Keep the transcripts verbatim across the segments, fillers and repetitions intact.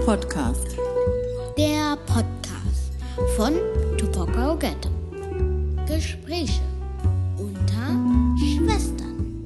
Podcast. Der Podcast von Tupoka Ogette. Gespräche unter Schwestern.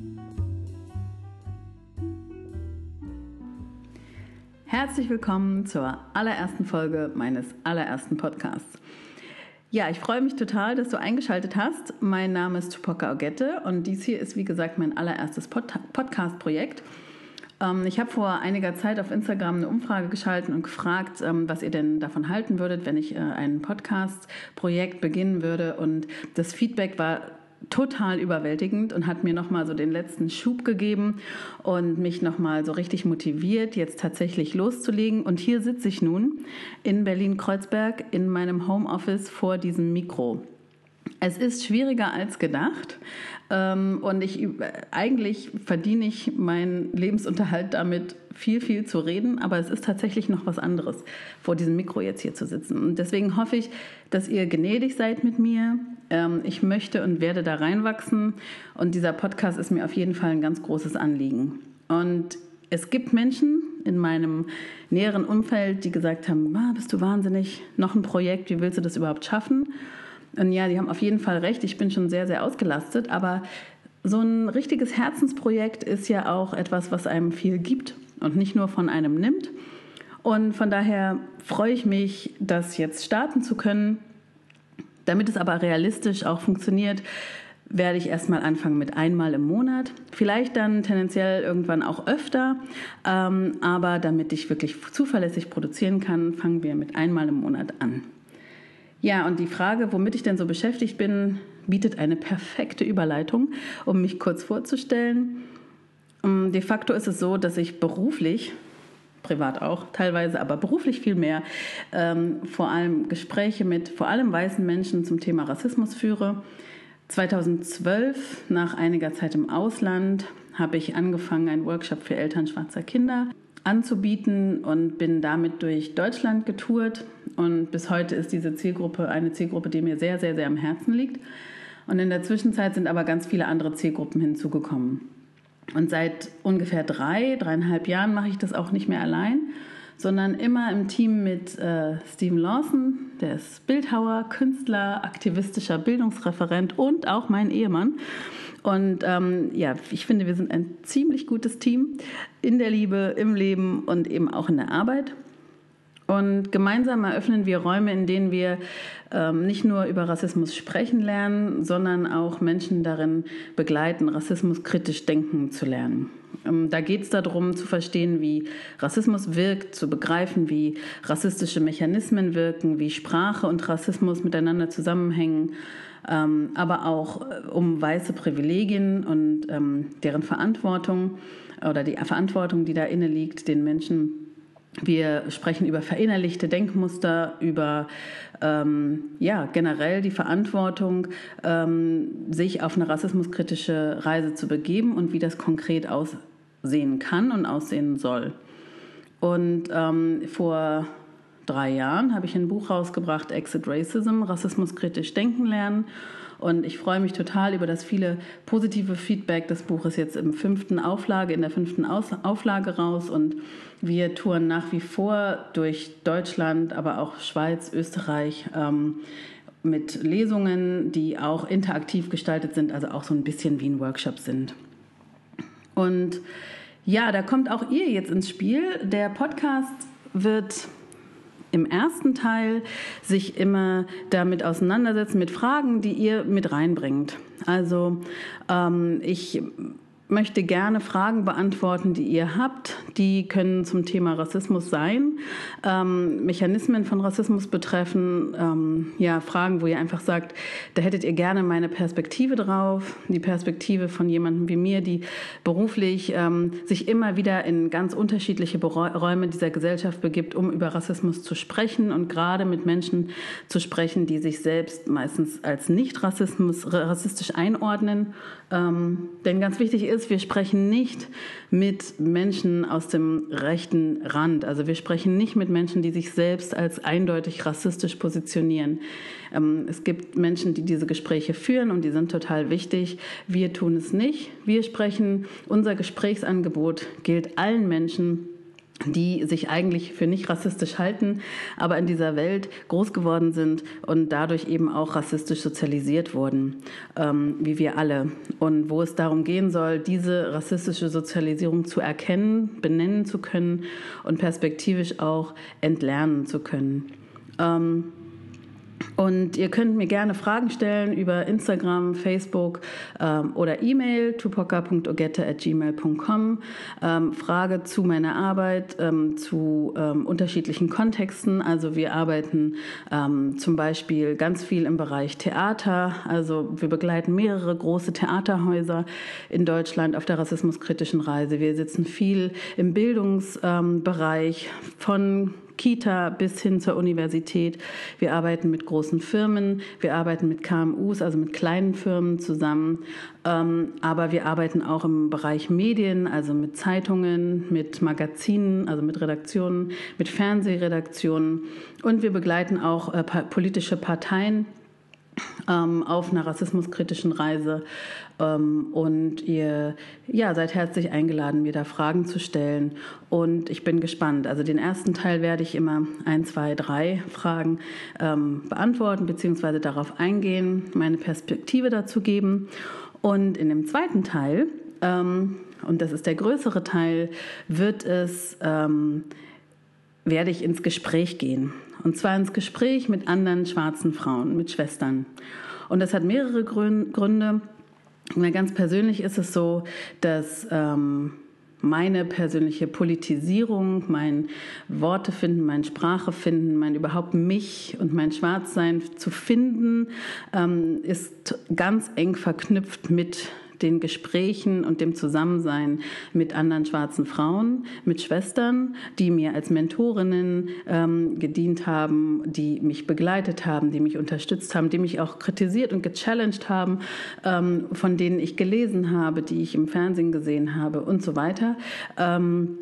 Herzlich willkommen zur allerersten Folge meines allerersten Podcasts. Ja, ich freue mich total, dass du eingeschaltet hast. Mein Name ist Tupoka Ogette und dies hier ist, wie gesagt, mein allererstes Pod- Podcast-Projekt. Ähm, ich habe vor einiger Zeit auf Instagram eine Umfrage geschaltet und gefragt, ähm, was ihr denn davon halten würdet, wenn ich äh, ein Podcast-Projekt beginnen würde. Und das Feedback war total überwältigend und hat mir nochmal so den letzten Schub gegeben und mich nochmal so richtig motiviert, jetzt tatsächlich loszulegen. Und hier sitze ich nun in Berlin-Kreuzberg in meinem Homeoffice vor diesem Mikro. Es ist schwieriger als gedacht ähm, und ich, eigentlich verdiene ich meinen Lebensunterhalt damit, viel, viel zu reden, aber es ist tatsächlich noch was anderes, vor diesem Mikro jetzt hier zu sitzen. Und deswegen hoffe ich, dass ihr gnädig seid mit mir. Ähm, ich möchte und werde da reinwachsen und dieser Podcast ist mir auf jeden Fall ein ganz großes Anliegen. Und es gibt Menschen in meinem näheren Umfeld, die gesagt haben, ah, bist du wahnsinnig, noch ein Projekt, wie willst du das überhaupt schaffen? Und ja, die haben auf jeden Fall recht, ich bin schon sehr, sehr ausgelastet, aber so ein richtiges Herzensprojekt ist ja auch etwas, was einem viel gibt und nicht nur von einem nimmt. Und von daher freue ich mich, das jetzt starten zu können. Damit es aber realistisch auch funktioniert, werde ich erstmal anfangen mit einmal im Monat, vielleicht dann tendenziell irgendwann auch öfter, ähm, aber damit ich wirklich zuverlässig produzieren kann, fangen wir mit einmal im Monat an. Ja, und die Frage, womit ich denn so beschäftigt bin, bietet eine perfekte Überleitung, um mich kurz vorzustellen. De facto ist es so, dass ich beruflich, privat auch teilweise, aber beruflich viel mehr, ähm, vor allem Gespräche mit vor allem weißen Menschen zum Thema Rassismus führe. zweitausendzwölf, nach einiger Zeit im Ausland, habe ich angefangen, einen Workshop für Eltern schwarzer Kinder anzubieten und bin damit durch Deutschland getourt. Und bis heute ist diese Zielgruppe eine Zielgruppe, die mir sehr, sehr, sehr am Herzen liegt. Und in der Zwischenzeit sind aber ganz viele andere Zielgruppen hinzugekommen. Und seit ungefähr drei, dreieinhalb Jahren mache ich das auch nicht mehr allein, sondern immer im Team mit äh, Stephen Lawson, der ist Bildhauer, Künstler, aktivistischer Bildungsreferent und auch mein Ehemann. Und ähm, ja, ich finde, wir sind ein ziemlich gutes Team in der Liebe, im Leben und eben auch in der Arbeit. Und gemeinsam eröffnen wir Räume, in denen wir ähm, nicht nur über Rassismus sprechen lernen, sondern auch Menschen darin begleiten, Rassismus kritisch denken zu lernen. Ähm, da geht es darum, zu verstehen, wie Rassismus wirkt, zu begreifen, wie rassistische Mechanismen wirken, wie Sprache und Rassismus miteinander zusammenhängen, ähm, aber auch äh, um weiße Privilegien und ähm, deren Verantwortung oder die Verantwortung, die da inne liegt, den Menschen. Wir sprechen über verinnerlichte Denkmuster, über ähm, ja, generell die Verantwortung, ähm, sich auf eine rassismuskritische Reise zu begeben und wie das konkret aussehen kann und aussehen soll. Und ähm, vor drei Jahren habe ich ein Buch rausgebracht, Exit Racism, Rassismuskritisch denken lernen. Und ich freue mich total über das viele positive Feedback. Das Buch ist jetzt im fünften Auflage, in der fünften Aus- Auflage raus. Und wir touren nach wie vor durch Deutschland, aber auch Schweiz, Österreich ähm, mit Lesungen, die auch interaktiv gestaltet sind, also auch so ein bisschen wie ein Workshop sind. Und ja, da kommt auch ihr jetzt ins Spiel. Der Podcast wird im ersten Teil sich immer damit auseinandersetzen mit Fragen, die ihr mit reinbringt. Also ähm, ich möchte gerne Fragen beantworten, die ihr habt. Die können zum Thema Rassismus sein, ähm, Mechanismen von Rassismus betreffen, ähm, ja, Fragen, wo ihr einfach sagt, da hättet ihr gerne meine Perspektive drauf, die Perspektive von jemandem wie mir, die beruflich ähm, sich immer wieder in ganz unterschiedliche Räume dieser Gesellschaft begibt, um über Rassismus zu sprechen und gerade mit Menschen zu sprechen, die sich selbst meistens als nicht Rassismus, rassistisch einordnen. Ähm, denn ganz wichtig ist, wir sprechen nicht mit Menschen aus dem rechten Rand. Also wir sprechen nicht mit Menschen, die sich selbst als eindeutig rassistisch positionieren. Ähm, es gibt Menschen, die diese Gespräche führen und die sind total wichtig. Wir tun es nicht. Wir sprechen, unser Gesprächsangebot gilt allen Menschen, die sich eigentlich für nicht rassistisch halten, aber in dieser Welt groß geworden sind und dadurch eben auch rassistisch sozialisiert wurden, ähm, wie wir alle. Und wo es darum gehen soll, diese rassistische Sozialisierung zu erkennen, benennen zu können und perspektivisch auch entlernen zu können. Ähm, Und ihr könnt mir gerne Fragen stellen über Instagram, Facebook ähm, oder E-Mail tupoka punkt ogette at gmail punkt com. Ähm, Frage zu meiner Arbeit, ähm, zu ähm, unterschiedlichen Kontexten. Also wir arbeiten ähm, zum Beispiel ganz viel im Bereich Theater. Also wir begleiten mehrere große Theaterhäuser in Deutschland auf der rassismuskritischen Reise. Wir sitzen viel im Bildungsbereich ähm, von Kita bis hin zur Universität. Wir arbeiten mit großen Firmen, wir arbeiten mit K M Us, also mit kleinen Firmen zusammen. Ähm, aber wir arbeiten auch im Bereich Medien, also mit Zeitungen, mit Magazinen, also mit Redaktionen, mit Fernsehredaktionen. Und wir begleiten auch äh, pa- politische Parteien ähm, auf einer rassismuskritischen Reise. Ähm, und ihr ja, seid herzlich eingeladen, mir da Fragen zu stellen. Und ich bin gespannt. Also den ersten Teil werde ich immer ein, zwei, drei Fragen ähm, beantworten bzw. darauf eingehen, meine Perspektive dazu geben. Und in dem zweiten Teil, ähm, und das ist der größere Teil, wird es... Ähm, werde ich ins Gespräch gehen. Und zwar ins Gespräch mit anderen schwarzen Frauen, mit Schwestern. Und das hat mehrere Gründe. Und ganz persönlich ist es so, dass ähm, meine persönliche Politisierung, mein Worte finden, mein Sprache finden, mein überhaupt mich und mein Schwarzsein zu finden, ähm, ist ganz eng verknüpft mit den Gesprächen und dem Zusammensein mit anderen schwarzen Frauen, mit Schwestern, die mir als Mentorinnen ähm, gedient haben, die mich begleitet haben, die mich unterstützt haben, die mich auch kritisiert und gechallenged haben, ähm, von denen ich gelesen habe, die ich im Fernsehen gesehen habe und so weiter. Ähm,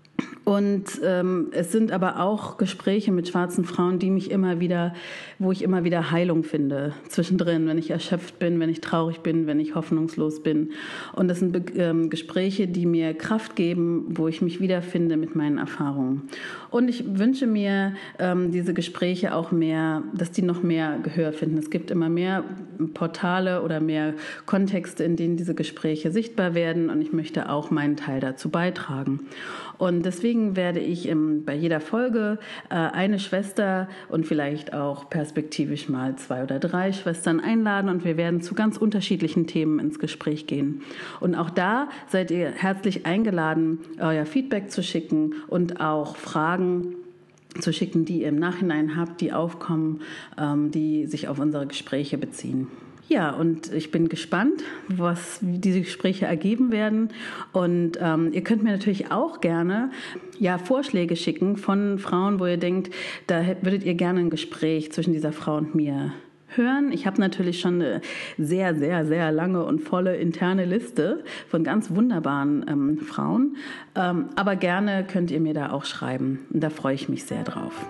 Und ähm, es sind aber auch Gespräche mit schwarzen Frauen, die mich immer wieder, wo ich immer wieder Heilung finde zwischendrin, wenn ich erschöpft bin, wenn ich traurig bin, wenn ich hoffnungslos bin. Und das sind Be- ähm, Gespräche, die mir Kraft geben, wo ich mich wiederfinde mit meinen Erfahrungen. Und ich wünsche mir ähm, diese Gespräche auch mehr, dass die noch mehr Gehör finden. Es gibt immer mehr Portale oder mehr Kontexte, in denen diese Gespräche sichtbar werden. Und ich möchte auch meinen Teil dazu beitragen. Und deswegen werde ich im, bei jeder Folge äh, eine Schwester und vielleicht auch perspektivisch mal zwei oder drei Schwestern einladen und wir werden zu ganz unterschiedlichen Themen ins Gespräch gehen. Und auch da seid ihr herzlich eingeladen, euer Feedback zu schicken und auch Fragen zu schicken, die ihr im Nachhinein habt, die aufkommen, ähm, die sich auf unsere Gespräche beziehen. Ja, und ich bin gespannt, was wie diese Gespräche ergeben werden. Und ähm, ihr könnt mir natürlich auch gerne ja, Vorschläge schicken von Frauen, wo ihr denkt, da würdet ihr gerne ein Gespräch zwischen dieser Frau und mir hören. Ich habe natürlich schon eine sehr, sehr, sehr lange und volle interne Liste von ganz wunderbaren ähm, Frauen. Ähm, aber gerne könnt ihr mir da auch schreiben. Und da freue ich mich sehr drauf.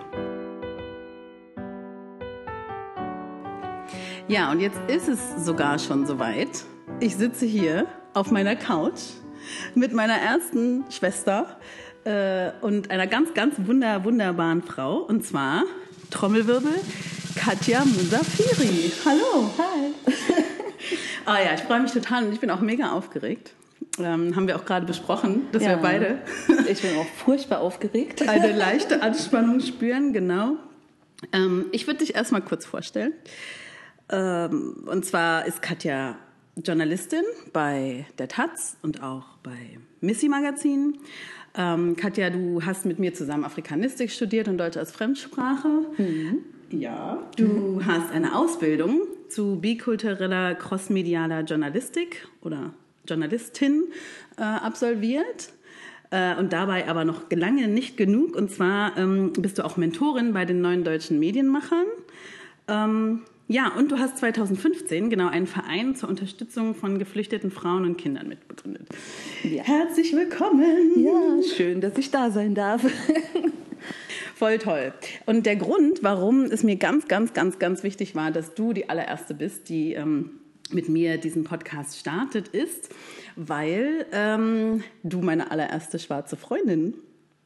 Ja, und jetzt ist es sogar schon soweit. Ich sitze hier auf meiner Couch mit meiner ersten Schwester äh, und einer ganz, ganz wunder, wunderbaren Frau. Und zwar, Trommelwirbel, Katja Musafiri. Hallo. Hi. Oh ja, ich freue mich total und ich bin auch mega aufgeregt. Ähm, haben wir auch gerade besprochen, dass ja, wir beide ich bin auch furchtbar aufgeregt. eine leichte Anspannung spüren, genau. Ähm, ich würde dich erstmal kurz vorstellen. Ähm, und zwar ist Katja Journalistin bei der Taz und auch bei Missy Magazin. Ähm, Katja, du hast mit mir zusammen Afrikanistik studiert und Deutsch als Fremdsprache. Mhm. Ja. Du mhm. hast eine Ausbildung zu bikultureller crossmedialer Journalistik oder Journalistin äh, absolviert. Äh, und dabei aber noch lange nicht genug. Und zwar ähm, bist du auch Mentorin bei den neuen deutschen Medienmachern. Ähm, Ja, und du hast zweitausendfünfzehn genau einen Verein zur Unterstützung von geflüchteten Frauen und Kindern mitbegründet. Ja. Herzlich willkommen. Ja, schön, dass ich da sein darf. Voll toll. Und der Grund, warum es mir ganz, ganz, ganz, ganz wichtig war, dass du die allererste bist, die ähm, mit mir diesen Podcast startet, ist, weil ähm, du meine allererste schwarze Freundin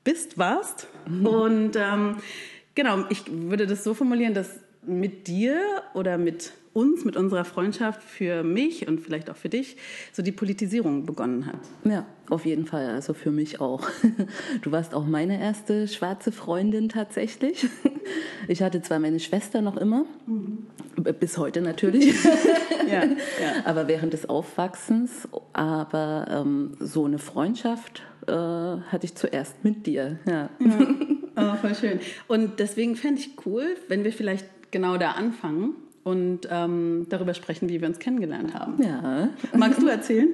bist, warst. Mhm. Und ähm, genau, ich würde das so formulieren, dass mit dir oder mit uns, mit unserer Freundschaft für mich und vielleicht auch für dich, so die Politisierung begonnen hat. Ja, auf jeden Fall, also für mich auch. Du warst auch meine erste schwarze Freundin tatsächlich. Ich hatte zwar meine Schwester noch immer, mhm. bis heute natürlich, ja, ja. aber während des Aufwachsens, aber ähm, so eine Freundschaft äh, hatte ich zuerst mit dir. Ja. Ja. Oh, voll schön. Und deswegen fände ich cool, wenn wir vielleicht genau da anfangen und ähm, darüber sprechen, wie wir uns kennengelernt haben. Ja. Magst du erzählen?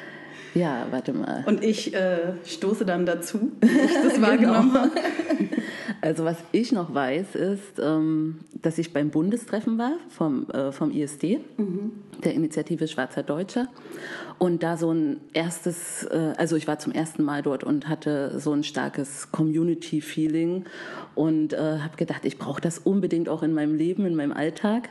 Ja, warte mal. Und ich äh, stoße dann dazu, wie ich das wahrgenommen habe. Also was ich noch weiß, ist, ähm, dass ich beim Bundestreffen war vom, äh, vom I S D, mhm. der Initiative Schwarzer Deutscher. Und da so ein erstes, äh, also ich war zum ersten Mal dort und hatte so ein starkes Community-Feeling und äh, habe gedacht, ich brauche das unbedingt auch in meinem Leben, in meinem Alltag.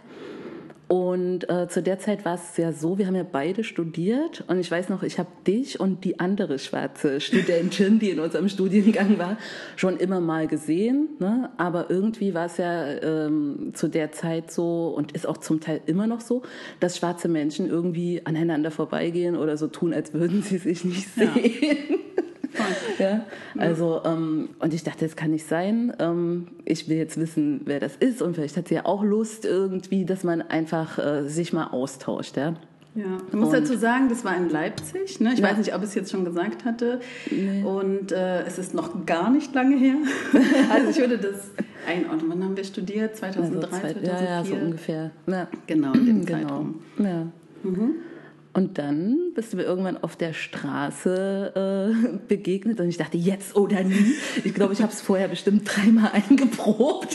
Und äh, zu der Zeit war es ja so, wir haben ja beide studiert und ich weiß noch, ich habe dich und die andere schwarze Studentin, die in unserem Studiengang war, schon immer mal gesehen, ne? Aber irgendwie war es ja ähm, zu der Zeit so und ist auch zum Teil immer noch so, dass schwarze Menschen irgendwie aneinander vorbeigehen oder so tun, als würden sie sich nicht sehen. Ja. Ja, also ähm, und ich dachte, das kann nicht sein. Ähm, ich will jetzt wissen, wer das ist und vielleicht hat sie ja auch Lust irgendwie, dass man einfach äh, sich mal austauscht, ja. Ja, du musst und, dazu sagen, das war in Leipzig, ne? Ich ja. weiß nicht, ob ich es jetzt schon gesagt hatte. Nee. Und äh, es ist noch gar nicht lange her. Also ich würde das einordnen. Wann haben wir studiert? zweitausenddrei, also zwei, zweitausendvier? Ja, ja, so ungefähr. Ja. Genau, in dem genau. Zeitraum. Ja. Mhm. Und dann bist du mir irgendwann auf der Straße äh, begegnet und ich dachte, jetzt oder nie. Ich glaube, ich habe es vorher bestimmt dreimal eingeprobt,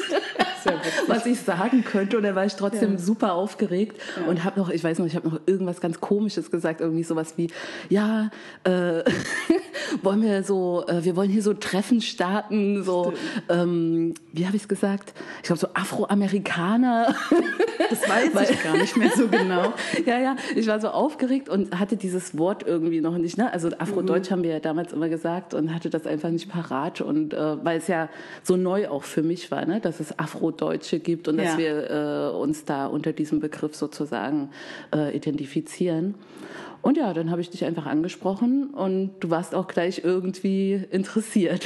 was ich sagen könnte. Und da war ich trotzdem ja. super aufgeregt ja. und habe noch, ich weiß noch, ich habe noch irgendwas ganz Komisches gesagt, irgendwie sowas wie, ja, äh, wollen wir so, äh, wir wollen hier so Treffen starten, so, ähm, wie habe ich es gesagt? Ich glaube so Afroamerikaner. Das weiß Weil, ich gar nicht mehr so genau. Ja, ja, ich war so aufgeregt und hatte dieses Wort irgendwie noch nicht, ne? Also Afrodeutsch mhm. haben wir ja damals immer gesagt und hatte das einfach nicht parat und äh, weil es ja so neu auch für mich war, ne? Dass es Afrodeutsche gibt und ja. dass wir äh, uns da unter diesem Begriff sozusagen äh, identifizieren. Und ja, dann habe ich dich einfach angesprochen und du warst auch gleich irgendwie interessiert.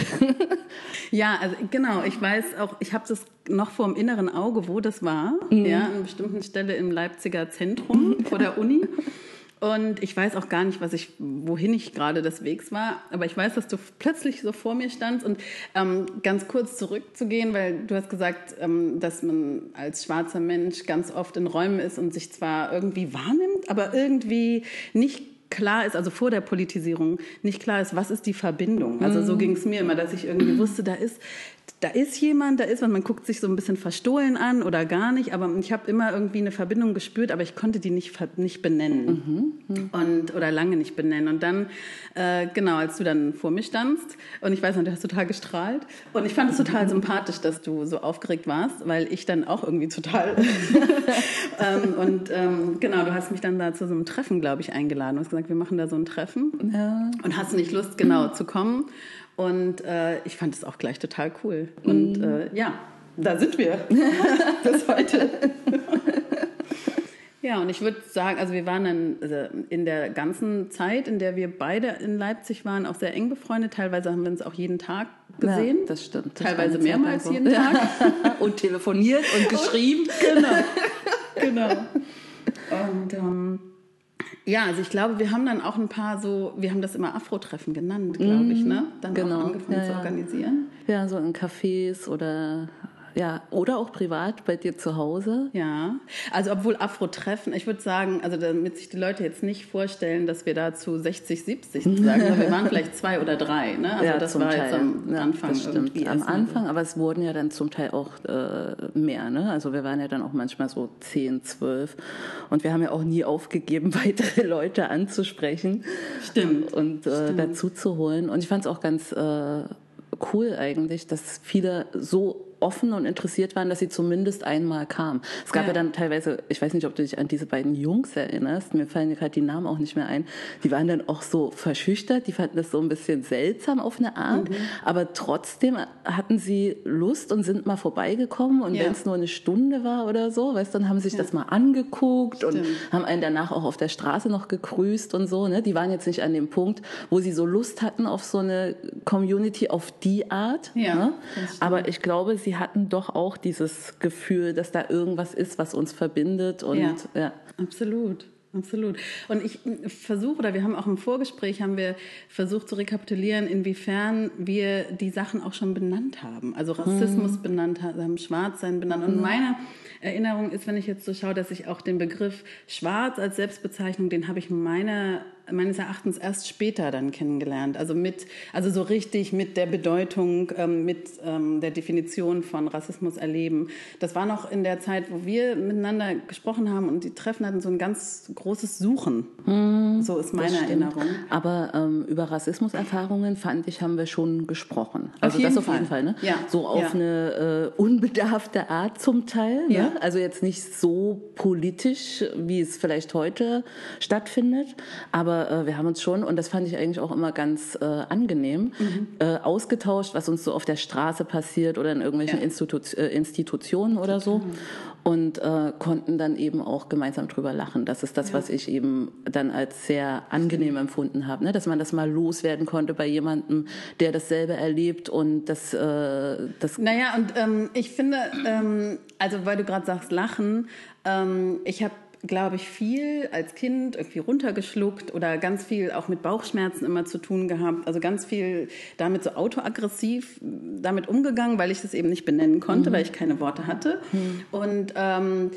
Ja, also genau, ich weiß auch, ich habe das noch vor dem inneren Auge, wo das war, mhm. ja, an einer bestimmten Stelle im Leipziger Zentrum vor der Uni. Und ich weiß auch gar nicht, was ich, wohin ich gerade des Wegs war, aber ich weiß, dass du plötzlich so vor mir standst. Und ähm, ganz kurz zurückzugehen, weil du hast gesagt, ähm, dass man als schwarzer Mensch ganz oft in Räumen ist und sich zwar irgendwie wahrnimmt, aber irgendwie nicht klar ist, also vor der Politisierung nicht klar ist, was ist die Verbindung. Also so ging es mir immer, dass ich irgendwie wusste, da ist da ist jemand, da ist was, man guckt sich so ein bisschen verstohlen an oder gar nicht, aber ich habe immer irgendwie eine Verbindung gespürt, aber ich konnte die nicht, nicht benennen mhm. Mhm. Und, oder lange nicht benennen. Und dann, äh, genau, als du dann vor mir standst und ich weiß noch, du hast total gestrahlt und ich fand es total sympathisch, dass du so aufgeregt warst, weil ich dann auch irgendwie total ähm, und ähm, genau, du hast mich dann da zu so einem Treffen, glaube ich, eingeladen. Du hast gesagt, wir machen da so ein Treffen ja. und hast nicht Lust, genau, zu kommen. Und äh, ich fand es auch gleich total cool. Und äh, ja, da sind wir bis heute. Ja, und ich würde sagen, also wir waren dann also in der ganzen Zeit, in der wir beide in Leipzig waren, auch sehr eng befreundet. Teilweise haben wir uns auch jeden Tag gesehen. Ja, das stimmt. Das Teilweise mehrmals so. jeden Tag. Und telefoniert und geschrieben. Und, genau, genau. Und ähm, ja, also ich glaube, wir haben dann auch ein paar so, wir haben das immer Afro-Treffen genannt, glaube ich, ne? Dann genau. auch angefangen ja, zu organisieren. Ja, so in Cafés oder ja, oder auch privat bei dir zu Hause. Ja, also obwohl Afro-Treffen, ich würde sagen, also damit sich die Leute jetzt nicht vorstellen, dass wir da zu sechzig, siebzig sagen, aber wir waren vielleicht zwei oder drei, ne? Also ja, das zum war Teil. jetzt am ja, Anfang das stimmt. irgendwie. Am Anfang, aber es wurden ja dann zum Teil auch äh, mehr, ne? Also wir waren ja dann auch manchmal so zehn, zwölf und wir haben ja auch nie aufgegeben, weitere Leute anzusprechen. Stimmt. Und äh, Stimmt. dazu zu holen. Und ich fand es auch ganz äh, cool eigentlich, dass viele so offen und interessiert waren, dass sie zumindest einmal kamen. Es gab ja. ja dann teilweise, ich weiß nicht, ob du dich an diese beiden Jungs erinnerst, mir fallen gerade die Namen auch nicht mehr ein, die waren dann auch so verschüchtert, die fanden das so ein bisschen seltsam auf eine Art, mhm. aber trotzdem hatten sie Lust und sind mal vorbeigekommen und ja. wenn es nur eine Stunde war oder so, weißt du, dann haben sie sich ja. das mal angeguckt Stimmt. und haben einen danach auch auf der Straße noch gegrüßt und so, ne? Die waren jetzt nicht an dem Punkt, wo sie so Lust hatten auf so eine Community auf die Art, ja, ne? Aber ich glaube, sie hatten doch auch dieses Gefühl, dass da irgendwas ist, was uns verbindet und ja, ja. absolut. Absolut. Und ich versuche, oder wir haben auch im Vorgespräch, haben wir versucht zu rekapitulieren, inwiefern wir die Sachen auch schon benannt haben. Also Rassismus hm. benannt haben, Schwarzsein benannt. Und meine Erinnerung ist, wenn ich jetzt so schaue, dass ich auch den Begriff Schwarz als Selbstbezeichnung, den habe ich meine, meines Erachtens erst später dann kennengelernt. Also mit, also so richtig mit der Bedeutung, ähm, mit ähm, der Definition von Rassismus erleben. Das war noch in der Zeit, wo wir miteinander gesprochen haben und die Treffen hatten so ein ganz großes Suchen. Hm, so ist meine Erinnerung. Aber ähm, über Rassismuserfahrungen, fand ich, haben wir schon gesprochen. Also auf das auf Fall. jeden Fall, ne? Ja. So auf ja. eine äh, unbedarfte Art zum Teil. Ne? Ja. Also jetzt nicht so politisch, wie es vielleicht heute stattfindet, aber äh, wir haben uns schon, und das fand ich eigentlich auch immer ganz äh, angenehm, mhm. äh, ausgetauscht, was uns so auf der Straße passiert oder in irgendwelchen ja. Institu- äh, Institutionen oder so. Und äh, konnten dann eben auch gemeinsam drüber lachen. Das ist das, ja. was ich eben dann als sehr angenehm empfunden habe, ne? Dass man das mal loswerden konnte bei jemandem, der dasselbe erlebt und das... Äh, das naja, und ähm, ich finde, ähm, also weil du gerade sagst, lachen, ähm, ich habe glaube ich, viel als Kind irgendwie runtergeschluckt oder ganz viel auch mit Bauchschmerzen immer zu tun gehabt. Also ganz viel damit so autoaggressiv damit umgegangen, weil ich das eben nicht benennen konnte, mhm. weil ich keine Worte hatte. Mhm. Und ähm,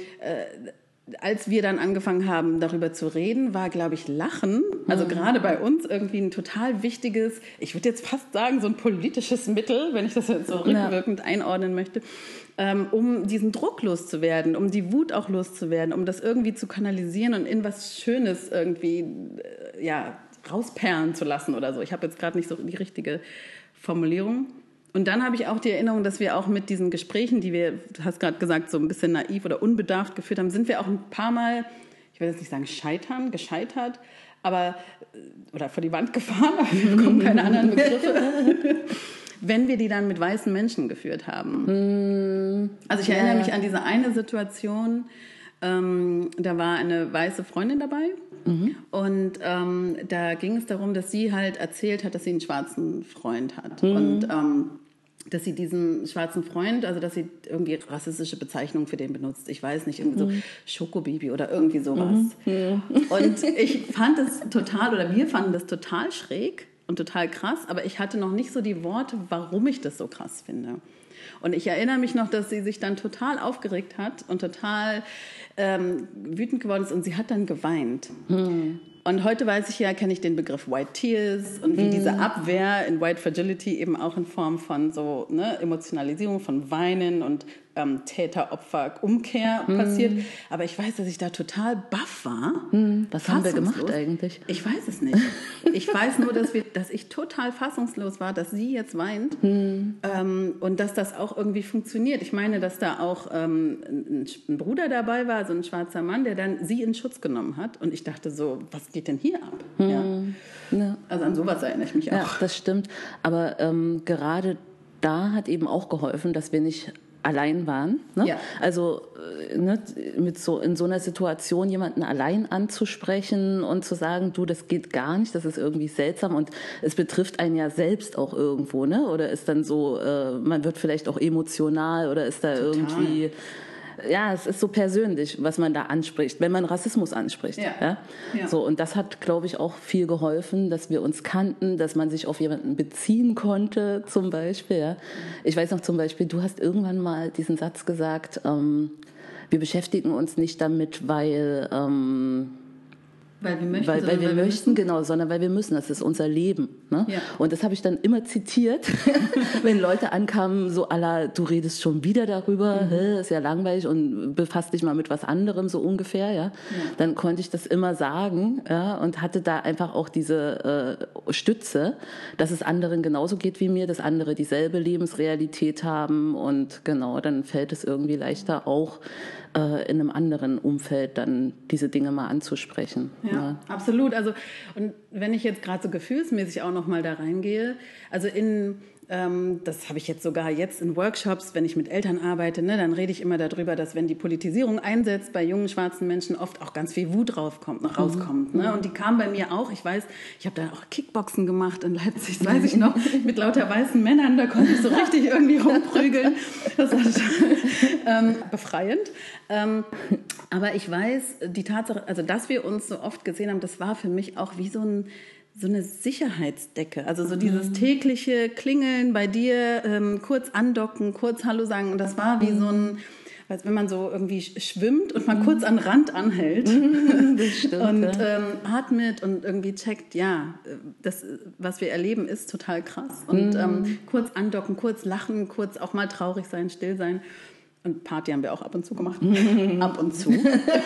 äh, als wir dann angefangen haben, darüber zu reden, war, glaube ich, Lachen, also mhm. gerade bei uns irgendwie ein total wichtiges, ich würde jetzt fast sagen, so ein politisches Mittel, wenn ich das jetzt so rückwirkend ja. einordnen möchte, ähm, um diesen Druck loszuwerden, um die Wut auch loszuwerden, um das irgendwie zu kanalisieren und in was Schönes irgendwie äh, ja, rausperlen zu lassen oder so. Ich habe jetzt gerade nicht so die richtige Formulierung. Und dann habe ich auch die Erinnerung, dass wir auch mit diesen Gesprächen, die wir, du hast gerade gesagt, so ein bisschen naiv oder unbedarft geführt haben, sind wir auch ein paar Mal, ich will jetzt nicht sagen scheitern, gescheitert, aber, oder vor die Wand gefahren, aber mir kommen keine anderen Begriffe, wenn wir die dann mit weißen Menschen geführt haben. Also ich erinnere mich an diese eine Situation, ähm, da war eine weiße Freundin dabei. Mhm. Und ähm, da ging es darum, dass sie halt erzählt hat, dass sie einen schwarzen Freund hat. Mhm. Und ähm, dass sie diesen schwarzen Freund, also dass sie irgendwie rassistische Bezeichnungen für den benutzt. Ich weiß nicht, irgendwie mhm. so Schokobaby oder irgendwie sowas. Mhm. Und ich fand das total, oder wir fanden das total schräg und total krass, aber ich hatte noch nicht so die Worte, warum ich das so krass finde. Und ich erinnere mich noch, dass sie sich dann total aufgeregt hat und total ähm, wütend geworden ist und sie hat dann geweint. Hm. Und heute weiß ich ja, kenne ich den Begriff White Tears und wie hm. diese Abwehr in White Fragility eben auch in Form von so ne, Emotionalisierung, von Weinen und ähm, Täter-Opfer-Umkehr hm. passiert. Aber ich weiß, dass ich da total baff war. Hm. Was haben wir gemacht eigentlich? Ich weiß es nicht. Ich weiß nur, dass, wir, dass ich total fassungslos war, dass sie jetzt weint hm. ähm, und dass das auch irgendwie funktioniert. Ich meine, dass da auch ähm, ein, ein Bruder dabei war, so ein schwarzer Mann, der dann sie in Schutz genommen hat. Und ich dachte so, was geht denn hier ab? Hm. Ja. Ja. Also an sowas erinnere ich mich auch. Ja, das stimmt. Aber ähm, gerade da hat eben auch geholfen, dass wir nicht allein waren. Ne? Ja. Also ne, mit so, in so einer Situation jemanden allein anzusprechen und zu sagen, du, das geht gar nicht, das ist irgendwie seltsam und es betrifft einen ja selbst auch irgendwo, ne? Oder ist dann so, äh, man wird vielleicht auch emotional oder ist da Total. irgendwie... Ja, es ist so persönlich, was man da anspricht, wenn man Rassismus anspricht. Ja. Ja? Ja. So, und das hat, glaube ich, auch viel geholfen, dass wir uns kannten, dass man sich auf jemanden beziehen konnte, zum Beispiel. Ja? Ich weiß noch zum Beispiel, du hast irgendwann mal diesen Satz gesagt, ähm, wir beschäftigen uns nicht damit, weil... Ähm, Weil wir möchten, weil, weil wir weil möchten, wir genau, sondern weil wir müssen. Das ist unser Leben. Ne? Ja. Und das habe ich dann immer zitiert, wenn Leute ankamen, so à la, du redest schon wieder darüber, mhm. hä, ist ja langweilig und befasst dich mal mit was anderem, so ungefähr. Ja? Ja. Dann konnte ich das immer sagen, ja, und hatte da einfach auch diese äh, Stütze, dass es anderen genauso geht wie mir, dass andere dieselbe Lebensrealität haben und genau, dann fällt es irgendwie leichter auch äh, in einem anderen Umfeld dann diese Dinge mal anzusprechen. Ja, ja. Absolut. Also und wenn ich jetzt gerade so gefühlsmäßig auch noch mal da reingehe, also in ähm, das habe ich jetzt sogar jetzt in Workshops, wenn ich mit Eltern arbeite, ne, dann rede ich immer darüber, dass wenn die Politisierung einsetzt, bei jungen schwarzen Menschen oft auch ganz viel Wut rauskommt, noch rauskommt. Mhm. Ne? Und die kam bei mir auch, ich weiß, ich habe da auch Kickboxen gemacht in Leipzig, das weiß ich noch, mit lauter weißen Männern, da konnte ich so richtig irgendwie rumprügeln. Das war ähm, befreiend. Ähm, aber ich weiß, die Tatsache, also dass wir uns so oft gesehen haben, das war für mich auch wie so ein so eine Sicherheitsdecke, also so dieses tägliche Klingeln bei dir, ähm, kurz andocken, kurz Hallo sagen. Und das war wie so ein, als wenn man so irgendwie schwimmt und mal kurz an den Rand anhält das stimmt, und ähm, atmet und irgendwie checkt, ja, das, was wir erleben, ist total krass. Und ähm, kurz andocken, kurz lachen, kurz auch mal traurig sein, still sein. Und Party haben wir auch ab und zu gemacht. ab und zu.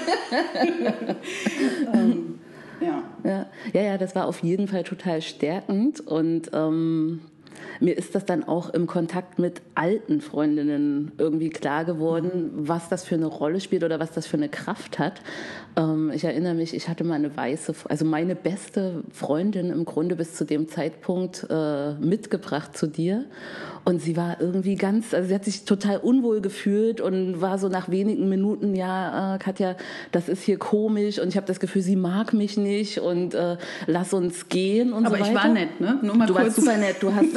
ähm, Ja. Ja, ja, ja, das war auf jeden Fall total stärkend und ähm, mir ist das dann auch im Kontakt mit alten Freundinnen irgendwie klar geworden, was das für eine Rolle spielt oder was das für eine Kraft hat. Ähm, ich erinnere mich, ich hatte mal eine weiße, also meine beste Freundin im Grunde bis zu dem Zeitpunkt äh, mitgebracht zu dir. Und sie war irgendwie ganz, also sie hat sich total unwohl gefühlt und war so nach wenigen Minuten, ja, äh, Katja, das ist hier komisch und ich habe das Gefühl, sie mag mich nicht und äh, lass uns gehen und Aber so weiter. Aber ich war nett, ne? Nur mal du kurz. warst super nett, du hast,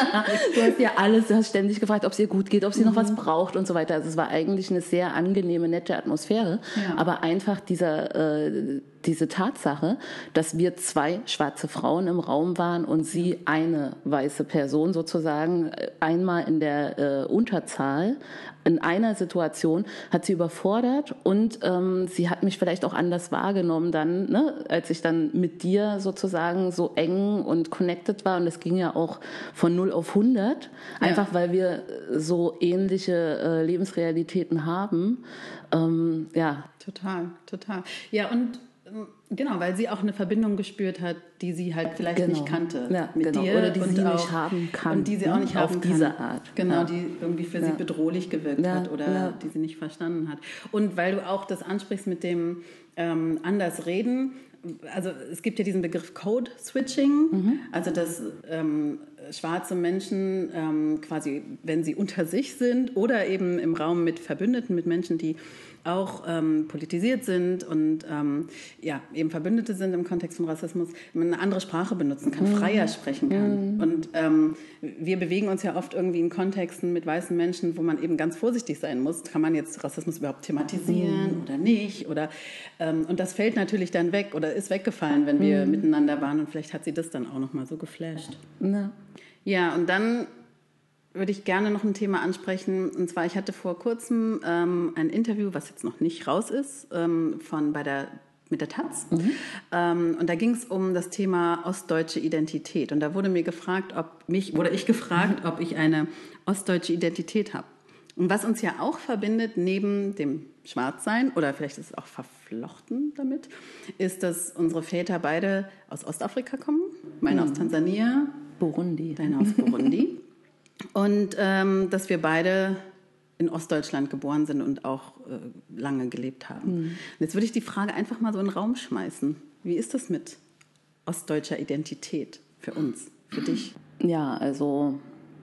du hast ja alles, du hast ständig gefragt, ob es ihr gut geht, ob sie mhm. noch was braucht und so weiter. Also es war eigentlich eine sehr angenehme, nette Atmosphäre, ja. aber einfach dieser, äh, diese Tatsache, dass wir zwei schwarze Frauen im Raum waren und sie eine weiße Person sozusagen, einmal in der äh, Unterzahl, in einer Situation, hat sie überfordert und ähm, sie hat mich vielleicht auch anders wahrgenommen dann, ne, als ich dann mit dir sozusagen so eng und connected war und es ging ja auch von null auf hundert, ja. einfach weil wir so ähnliche äh, Lebensrealitäten haben. Ähm, ja. Total, total. Ja, und genau, weil sie auch eine Verbindung gespürt hat, die sie halt vielleicht genau. nicht kannte ja, mit genau. dir. Oder die und sie auch, nicht haben kann. Und die sie auch nicht auf haben diese kann. Art. Genau, ja. die irgendwie für ja. sie bedrohlich gewirkt ja. hat oder ja. die sie nicht verstanden hat. Und weil du auch das ansprichst mit dem ähm, anders reden, also es gibt ja diesen Begriff Code Switching, mhm. also dass ähm, schwarze Menschen ähm, quasi, wenn sie unter sich sind oder eben im Raum mit Verbündeten, mit Menschen, die auch ähm, politisiert sind und ähm, ja, eben Verbündete sind im Kontext von Rassismus, man eine andere Sprache benutzen kann, mhm. freier sprechen kann. Mhm. Und ähm, wir bewegen uns ja oft irgendwie in Kontexten mit weißen Menschen, wo man eben ganz vorsichtig sein muss. Kann man jetzt Rassismus überhaupt thematisieren mhm. oder nicht? Oder, ähm, und das fällt natürlich dann weg oder ist weggefallen, wenn wir mhm. miteinander waren. Und vielleicht hat sie das dann auch nochmal so geflasht. Ja. Ja, und dann würde ich gerne noch ein Thema ansprechen. Und zwar, ich hatte vor kurzem ähm, ein Interview, was jetzt noch nicht raus ist, ähm, von bei der, mit der Taz. Mhm. Ähm, und da ging es um das Thema ostdeutsche Identität. Und da wurde mir gefragt, ob mich, wurde ich gefragt, ob ich eine ostdeutsche Identität habe. Und was uns ja auch verbindet, neben dem Schwarzsein, oder vielleicht ist es auch verflochten damit, ist, dass unsere Väter beide aus Ostafrika kommen. Meine mhm. aus Tansania. Burundi. Deine aus Burundi. Und ähm, dass wir beide in Ostdeutschland geboren sind und auch äh, lange gelebt haben. Mhm. Und jetzt würde ich die Frage einfach mal so in den Raum schmeißen. Wie ist das mit ostdeutscher Identität für uns, für dich? Ja, also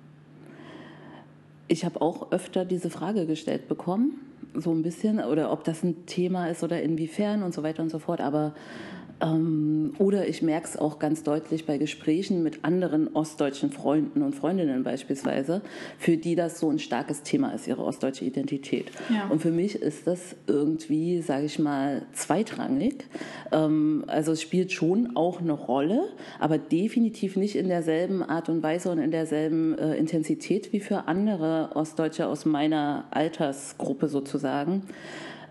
ich habe auch öfter diese Frage gestellt bekommen, so ein bisschen, oder ob das ein Thema ist oder inwiefern und so weiter und so fort, aber Ähm, oder ich merke es auch ganz deutlich bei Gesprächen mit anderen ostdeutschen Freunden und Freundinnen beispielsweise, für die das so ein starkes Thema ist, ihre ostdeutsche Identität. Ja. Und für mich ist das irgendwie, sage ich mal, zweitrangig. Ähm, also es spielt schon auch eine Rolle, aber definitiv nicht in derselben Art und Weise und in derselben äh, Intensität wie für andere Ostdeutsche aus meiner Altersgruppe sozusagen.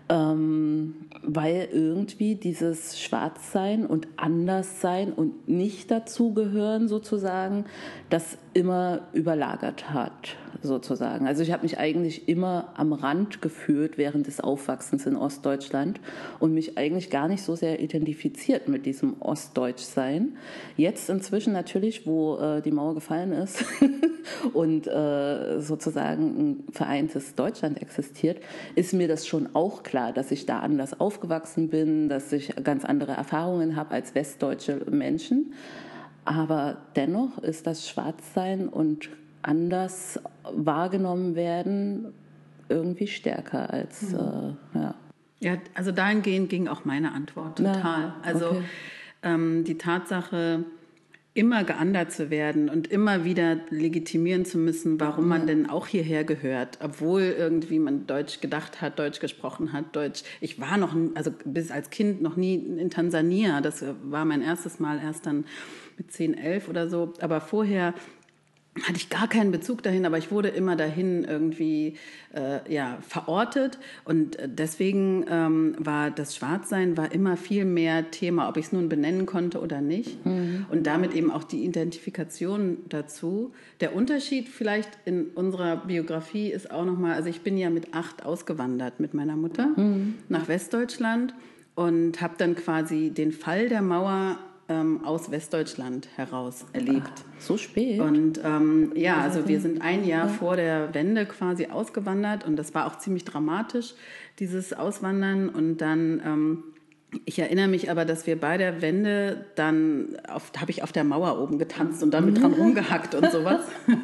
Ähm, weil irgendwie dieses Schwarzsein und Anderssein und nicht dazugehören sozusagen, das immer überlagert hat sozusagen. Also ich habe mich eigentlich immer am Rand gefühlt während des Aufwachsens in Ostdeutschland und mich eigentlich gar nicht so sehr identifiziert mit diesem Ostdeutschsein. Jetzt inzwischen natürlich, wo äh, die Mauer gefallen ist und äh, sozusagen ein vereintes Deutschland existiert, ist mir das schon auch klar, dass ich da anders aufgewachsen bin, dass ich ganz andere Erfahrungen habe als westdeutsche Menschen. Aber dennoch ist das Schwarzsein und anders wahrgenommen werden irgendwie stärker als, mhm. äh, ja. Ja, also dahingehend ging auch meine Antwort total. Ja, also okay. ähm, die Tatsache, immer geandert zu werden und immer wieder legitimieren zu müssen, warum man denn auch hierher gehört, obwohl irgendwie man Deutsch gedacht hat, Deutsch gesprochen hat, Deutsch. Ich war noch, also bis als Kind noch nie in Tansania, das war mein erstes Mal erst dann mit zehn, elf oder so, aber vorher hatte ich gar keinen Bezug dahin, aber ich wurde immer dahin irgendwie äh, ja, verortet und deswegen ähm, war das Schwarzsein war immer viel mehr Thema, ob ich es nun benennen konnte oder nicht mhm. und damit eben auch die Identifikation dazu. Der Unterschied vielleicht in unserer Biografie ist auch nochmal, also ich bin ja mit acht ausgewandert mit meiner Mutter mhm. nach Westdeutschland und habe dann quasi den Fall der Mauer aus Westdeutschland heraus erlebt. Ach, so spät? Und ähm, ja, also wir sind ein Jahr ja. vor der Wende quasi ausgewandert und das war auch ziemlich dramatisch, dieses Auswandern. Und dann, ähm, ich erinnere mich aber, dass wir bei der Wende dann, habe ich auf der Mauer oben getanzt und damit dran rumgehackt und sowas.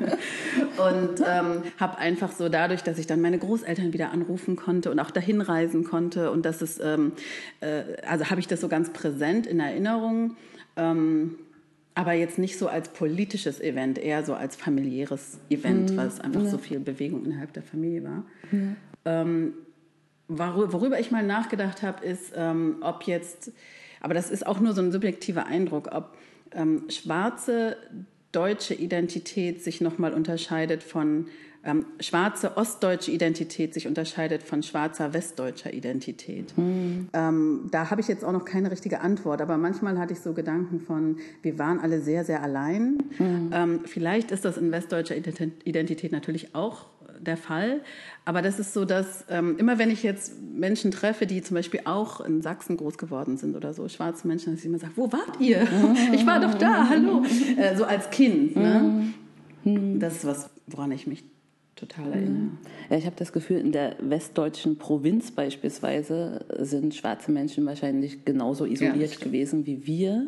Und ähm, habe einfach so dadurch, dass ich dann meine Großeltern wieder anrufen konnte und auch dahin reisen konnte und das ist, ähm, äh, also habe ich das so ganz präsent in Erinnerung. Ähm, aber jetzt nicht so als politisches Event, eher so als familiäres Event, mhm. weil es einfach ja. so viel Bewegung innerhalb der Familie war. Ja. Ähm, worüber ich mal nachgedacht habe, ist, ähm, ob jetzt, aber das ist auch nur so ein subjektiver Eindruck, ob ähm, schwarze deutsche Identität sich nochmal unterscheidet von Ähm, schwarze ostdeutsche Identität sich unterscheidet von schwarzer westdeutscher Identität. Mhm. Ähm, da habe ich jetzt auch noch keine richtige Antwort, aber manchmal hatte ich so Gedanken von, wir waren alle sehr, sehr allein. Mhm. Ähm, vielleicht ist das in westdeutscher Identität natürlich auch der Fall, aber das ist so, dass ähm, immer wenn ich jetzt Menschen treffe, die zum Beispiel auch in Sachsen groß geworden sind oder so, schwarze Menschen, dass ich immer sage, wo wart ihr? Ich war doch da, hallo. Äh, so als Kind. Ne? Mhm. Das ist was, woran ich mich total erinnere. Ja, ich habe das Gefühl, in der westdeutschen Provinz beispielsweise sind schwarze Menschen wahrscheinlich genauso isoliert ja, gewesen wie wir.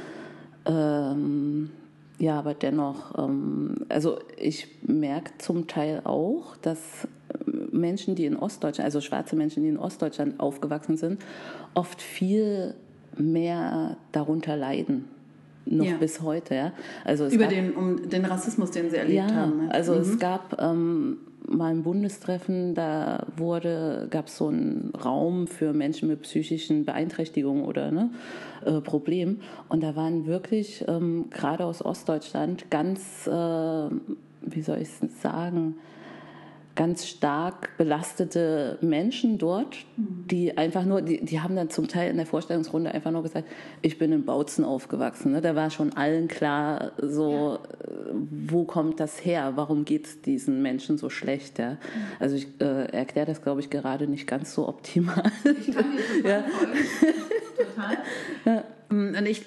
Ja, ähm, ja aber dennoch, ähm, also ich merke zum Teil auch, dass Menschen, die in Ostdeutschland, also schwarze Menschen, die in Ostdeutschland aufgewachsen sind, oft viel mehr darunter leiden. Noch ja. bis heute, ja. Also es Über gab, den, um den Rassismus, den sie erlebt ja, haben. Ne? Also mhm. es gab ähm, mal ein Bundestreffen, da wurde, gab es so einen Raum für Menschen mit psychischen Beeinträchtigungen oder ne, äh, Problemen. Und da waren wirklich, ähm, gerade aus Ostdeutschland, ganz, äh, wie soll ich es sagen, ganz stark belastete Menschen dort, die einfach nur, die, die haben dann zum Teil in der Vorstellungsrunde einfach nur gesagt, ich bin in Bautzen aufgewachsen. Ne? Da war schon allen klar, so, ja. wo kommt das her? Warum geht es diesen Menschen so schlecht? Ja? Also ich äh, erkläre das, glaube ich, gerade nicht ganz so optimal. Ich kann dir total ja. folgen. Total. Ja. Und ich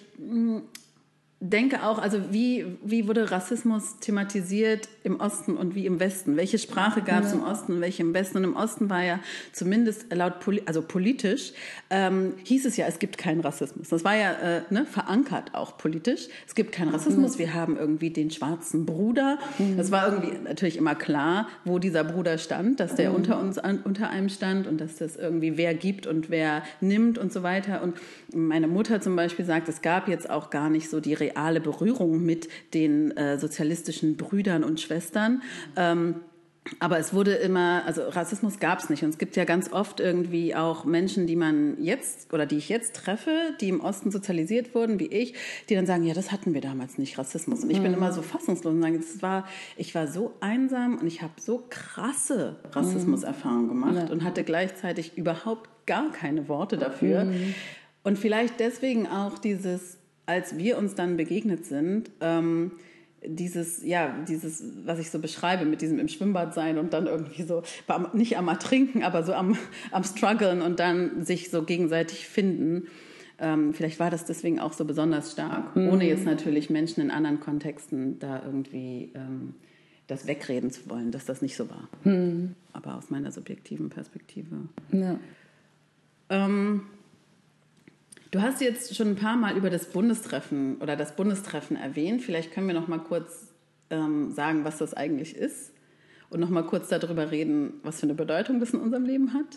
denke auch, also wie, wie wurde Rassismus thematisiert im Osten und wie im Westen? Welche Sprache gab es ja. im Osten und welche im Westen? Und im Osten war ja zumindest laut, also politisch, ähm, hieß es ja, es gibt keinen Rassismus. Das war ja äh, ne, verankert auch politisch. Es gibt keinen Rassismus, mhm. wir haben irgendwie den schwarzen Bruder. Mhm. Das war irgendwie natürlich immer klar, wo dieser Bruder stand, dass der mhm. unter uns, an, unter einem stand und dass das irgendwie wer gibt und wer nimmt und so weiter. Und meine Mutter zum Beispiel sagt, es gab jetzt auch gar nicht so die reale Berührung mit den äh, sozialistischen Brüdern und Schwestern. Ähm, aber es wurde immer, also Rassismus gab es nicht. Und es gibt ja ganz oft irgendwie auch Menschen, die man jetzt oder die ich jetzt treffe, die im Osten sozialisiert wurden, wie ich, die dann sagen, ja, das hatten wir damals nicht, Rassismus. Und ich mhm. bin immer so fassungslos und sage, das war, ich war so einsam und ich habe so krasse Rassismuserfahrungen gemacht ja. und hatte gleichzeitig überhaupt gar keine Worte dafür. Mhm. Und vielleicht deswegen auch dieses, als wir uns dann begegnet sind, ähm, dieses, ja, dieses, was ich so beschreibe, mit diesem im Schwimmbad sein und dann irgendwie so, nicht am Ertrinken, aber so am, am Struggeln und dann sich so gegenseitig finden. Ähm, vielleicht war das deswegen auch so besonders stark, mhm. ohne jetzt natürlich Menschen in anderen Kontexten da irgendwie ähm, das wegreden zu wollen, dass das nicht so war. Mhm. Aber aus meiner subjektiven Perspektive. Ja. Ähm, du hast jetzt schon ein paar Mal über das Bundestreffen oder das Bundestreffen erwähnt. Vielleicht können wir noch mal kurz ähm, sagen, was das eigentlich ist und noch mal kurz darüber reden, was für eine Bedeutung das in unserem Leben hat.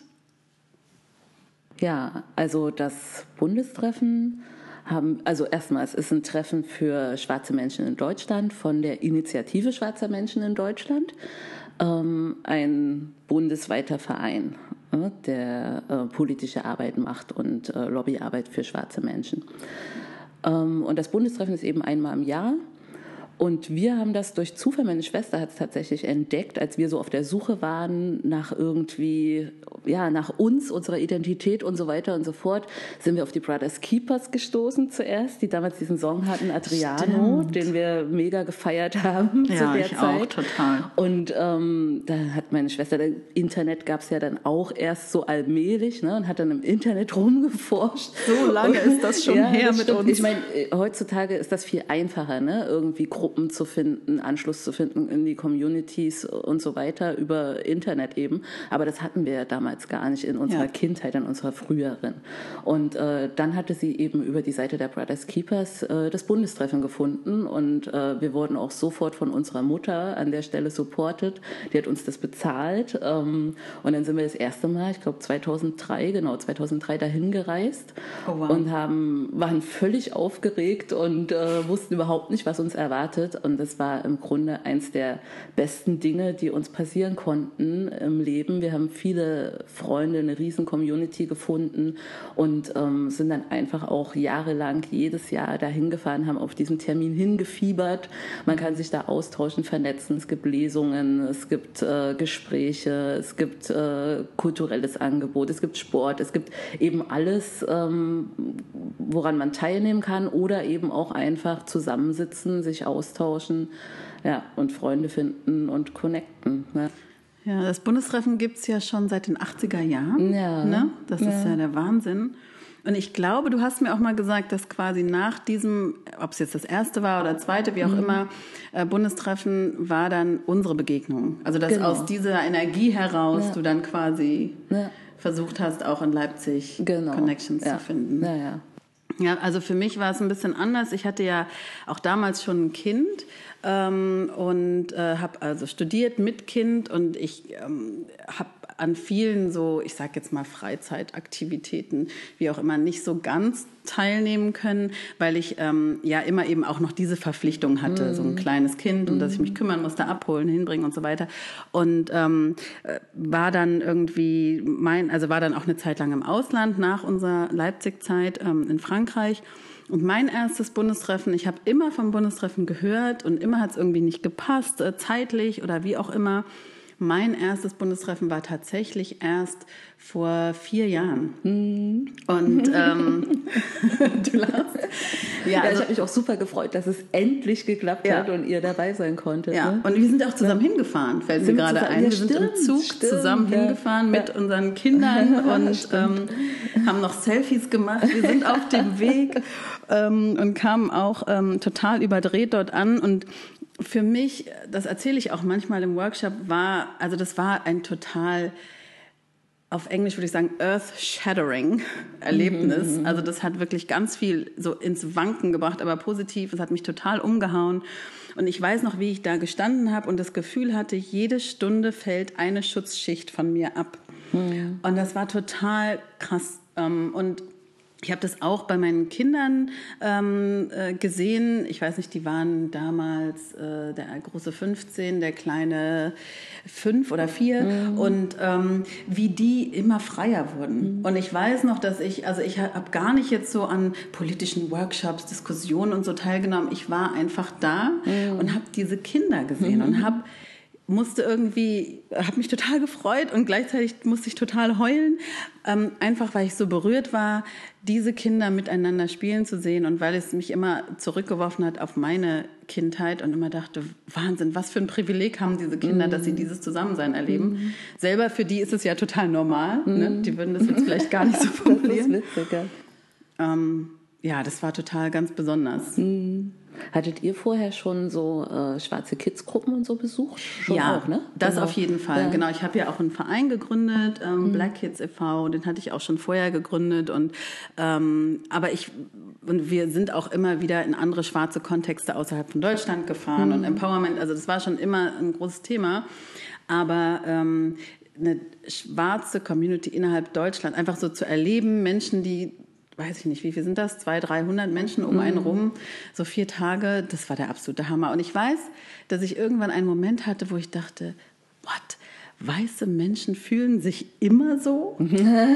Ja, also das Bundestreffen haben, also erstmal, es ist ein Treffen für schwarze Menschen in Deutschland von der Initiative Schwarzer Menschen in Deutschland, ähm, ein bundesweiter Verein, äh, der äh, politische Arbeit macht und äh, Lobbyarbeit für schwarze Menschen. Ähm, und das Bundestreffen ist eben einmal im Jahr. Und wir haben das durch Zufall, meine Schwester hat es tatsächlich entdeckt, als wir so auf der Suche waren nach irgendwie, ja, nach uns, unserer Identität und so weiter und so fort, sind wir auf die Brothers Keepers gestoßen zuerst, die damals diesen Song hatten, Adriano, Stimmt. den wir mega gefeiert haben ja, zu der ich Zeit. Auch, total. Und ähm, da hat meine Schwester, das Internet gab es ja dann auch erst so allmählich, ne, und hat dann im Internet rumgeforscht. So lange und, ist das schon ja, her das mit stimmt. uns. Ich meine, heutzutage ist das viel einfacher, ne, irgendwie Gruppen zu finden, Anschluss zu finden in die Communities und so weiter über Internet eben. Aber das hatten wir ja damals gar nicht in unserer ja. Kindheit, in unserer früheren. Und äh, dann hatte sie eben über die Seite der Brothers Keepers äh, das Bundestreffen gefunden und äh, wir wurden auch sofort von unserer Mutter an der Stelle supported. Die hat uns das bezahlt ähm, und dann sind wir das erste Mal, ich glaube zweitausenddrei, genau zweitausenddrei dahin gereist oh, wow. und haben, waren völlig aufgeregt und äh, wussten überhaupt nicht, was uns erwartet. Und das war im Grunde eins der besten Dinge, die uns passieren konnten im Leben. Wir haben viele Freunde, eine riesen Community gefunden und ähm, sind dann einfach auch jahrelang jedes Jahr dahin gefahren, haben auf diesen Termin hingefiebert. Man kann sich da austauschen, vernetzen. Es gibt Lesungen, es gibt äh, Gespräche, es gibt äh, kulturelles Angebot, es gibt Sport, es gibt eben alles, ähm, woran man teilnehmen kann oder eben auch einfach zusammensitzen, sich austauschen. austauschen ja, und Freunde finden und connecten. Ne? Ja, das Bundestreffen gibt es ja schon seit den achtziger Jahren. Ja. Ne? Das ja. ist ja der Wahnsinn. Und ich glaube, du hast mir auch mal gesagt, dass quasi nach diesem, ob es jetzt das erste war oder zweite, wie auch mhm. immer, äh, Bundestreffen war dann unsere Begegnung. Also dass genau. aus dieser Energie heraus ja. du dann quasi ja. versucht hast, auch in Leipzig genau. Connections ja. zu finden. Ja, ja. Ja, also für mich war es ein bisschen anders. Ich hatte ja auch damals schon ein Kind ähm, und äh, habe also studiert mit Kind und ich ähm, habe an vielen so, ich sage jetzt mal Freizeitaktivitäten, wie auch immer, nicht so ganz teilnehmen können, weil ich ähm, ja immer eben auch noch diese Verpflichtung hatte, mm. so ein kleines Kind, um mm. das ich mich kümmern musste, abholen, hinbringen und so weiter. Und ähm, war dann irgendwie mein, also war dann auch eine Zeit lang im Ausland nach unserer Leipzig-Zeit ähm, in Frankreich. Und mein erstes Bundestreffen, ich habe immer vom Bundestreffen gehört und immer hat es irgendwie nicht gepasst, äh, zeitlich oder wie auch immer. Mein erstes Bundestreffen war tatsächlich erst vor vier Jahren. Mm. Und ähm, du lachst. Ja, ja also, ich habe mich auch super gefreut, dass es endlich geklappt ja. hat und ihr dabei sein konntet. Ja, ne? Und wir sind auch zusammen ja. hingefahren, fällt mir gerade ein. Ja, wir sind stimmt, im Zug stimmt, zusammen ja. hingefahren mit ja. unseren Kindern und ähm, haben noch Selfies gemacht. Wir sind auf dem Weg ähm, und kamen auch ähm, total überdreht dort an. Und für mich, das erzähle ich auch manchmal im Workshop, war, also das war ein total, auf Englisch würde ich sagen, earth-shattering Erlebnis. Mhm. Also das hat wirklich ganz viel so ins Wanken gebracht, aber positiv. Es hat mich total umgehauen. Und ich weiß noch, wie ich da gestanden habe und das Gefühl hatte, jede Stunde fällt eine Schutzschicht von mir ab. Mhm. Und das war total krass. Und ich habe das auch bei meinen Kindern ähm, äh, gesehen. Ich weiß nicht, die waren damals äh, der große fünfzehn, der kleine fünf oder vier mhm. und ähm, wie die immer freier wurden. Mhm. Und ich weiß noch, dass ich, also ich habe gar nicht jetzt so an politischen Workshops, Diskussionen und so teilgenommen. Ich war einfach da mhm. und habe diese Kinder gesehen mhm. und habe musste irgendwie, habe mich total gefreut und gleichzeitig musste ich total heulen, ähm, einfach weil ich so berührt war, diese Kinder miteinander spielen zu sehen und weil es mich immer zurückgeworfen hat auf meine Kindheit und immer dachte, Wahnsinn, was für ein Privileg haben diese Kinder, mm. dass sie dieses Zusammensein erleben. Mm. Selber für die ist es ja total normal, mm. ne? Die würden das jetzt vielleicht gar nicht so formulieren. Das ist witzig, ja. Ähm, ja, das war total ganz besonders. Mm. Hattet ihr vorher schon so äh, schwarze Kids-Gruppen und so besucht? Schon ja, auch, ne? das genau. auf jeden Fall. Ja. Genau, ich habe ja auch einen Verein gegründet, ähm, mhm. Black Kids e V, den hatte ich auch schon vorher gegründet. Und ähm, aber ich und wir sind auch immer wieder in andere schwarze Kontexte außerhalb von Deutschland gefahren mhm. und Empowerment. Also das war schon immer ein großes Thema. Aber ähm, eine schwarze Community innerhalb Deutschlands einfach so zu erleben, Menschen, die weiß ich nicht, wie viel sind das? zweihundert, dreihundert Menschen um einen rum, so vier Tage, das war der absolute Hammer. Und ich weiß, dass ich irgendwann einen Moment hatte, wo ich dachte, what? Weiße Menschen fühlen sich immer so? Und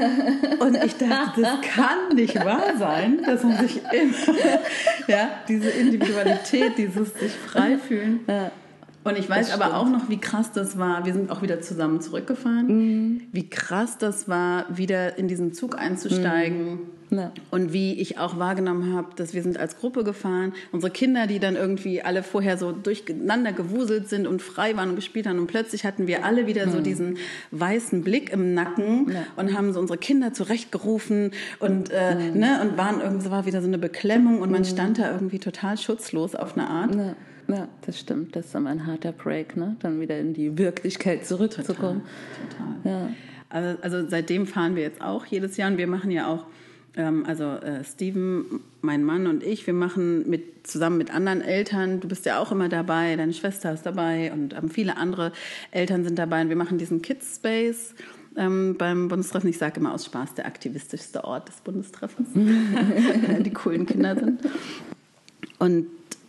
ich dachte, das kann nicht wahr sein, dass man sich immer, ja, diese Individualität, dieses sich frei fühlen. Und ich weiß aber auch noch, wie krass das war. Wir sind auch wieder zusammen zurückgefahren. Mhm. Wie krass das war, wieder in diesen Zug einzusteigen. Mhm. Ja. Und wie ich auch wahrgenommen habe, dass wir sind als Gruppe gefahren. Unsere Kinder, die dann irgendwie alle vorher so durcheinander gewuselt sind und frei waren und gespielt haben. Und plötzlich hatten wir alle wieder mhm. so diesen weißen Blick im Nacken ja. und haben so unsere Kinder zurechtgerufen und, äh, mhm. ne, und waren irgendwie, war wieder so eine Beklemmung und man mhm. stand da irgendwie total schutzlos auf eine Art. Ja. Ja, das stimmt. Das ist immer ein harter Break, ne? Dann wieder in die Wirklichkeit zurückzukommen. Total. total. Ja. Also, also seitdem fahren wir jetzt auch jedes Jahr und wir machen ja auch, ähm, also äh, Steven, mein Mann und ich, wir machen mit, zusammen mit anderen Eltern, du bist ja auch immer dabei, deine Schwester ist dabei und ähm, viele andere Eltern sind dabei und wir machen diesen Kids Space ähm, beim Bundestreffen. Ich sage immer aus Spaß, der aktivistischste Ort des Bundestreffens, die coolen Kinder sind. Und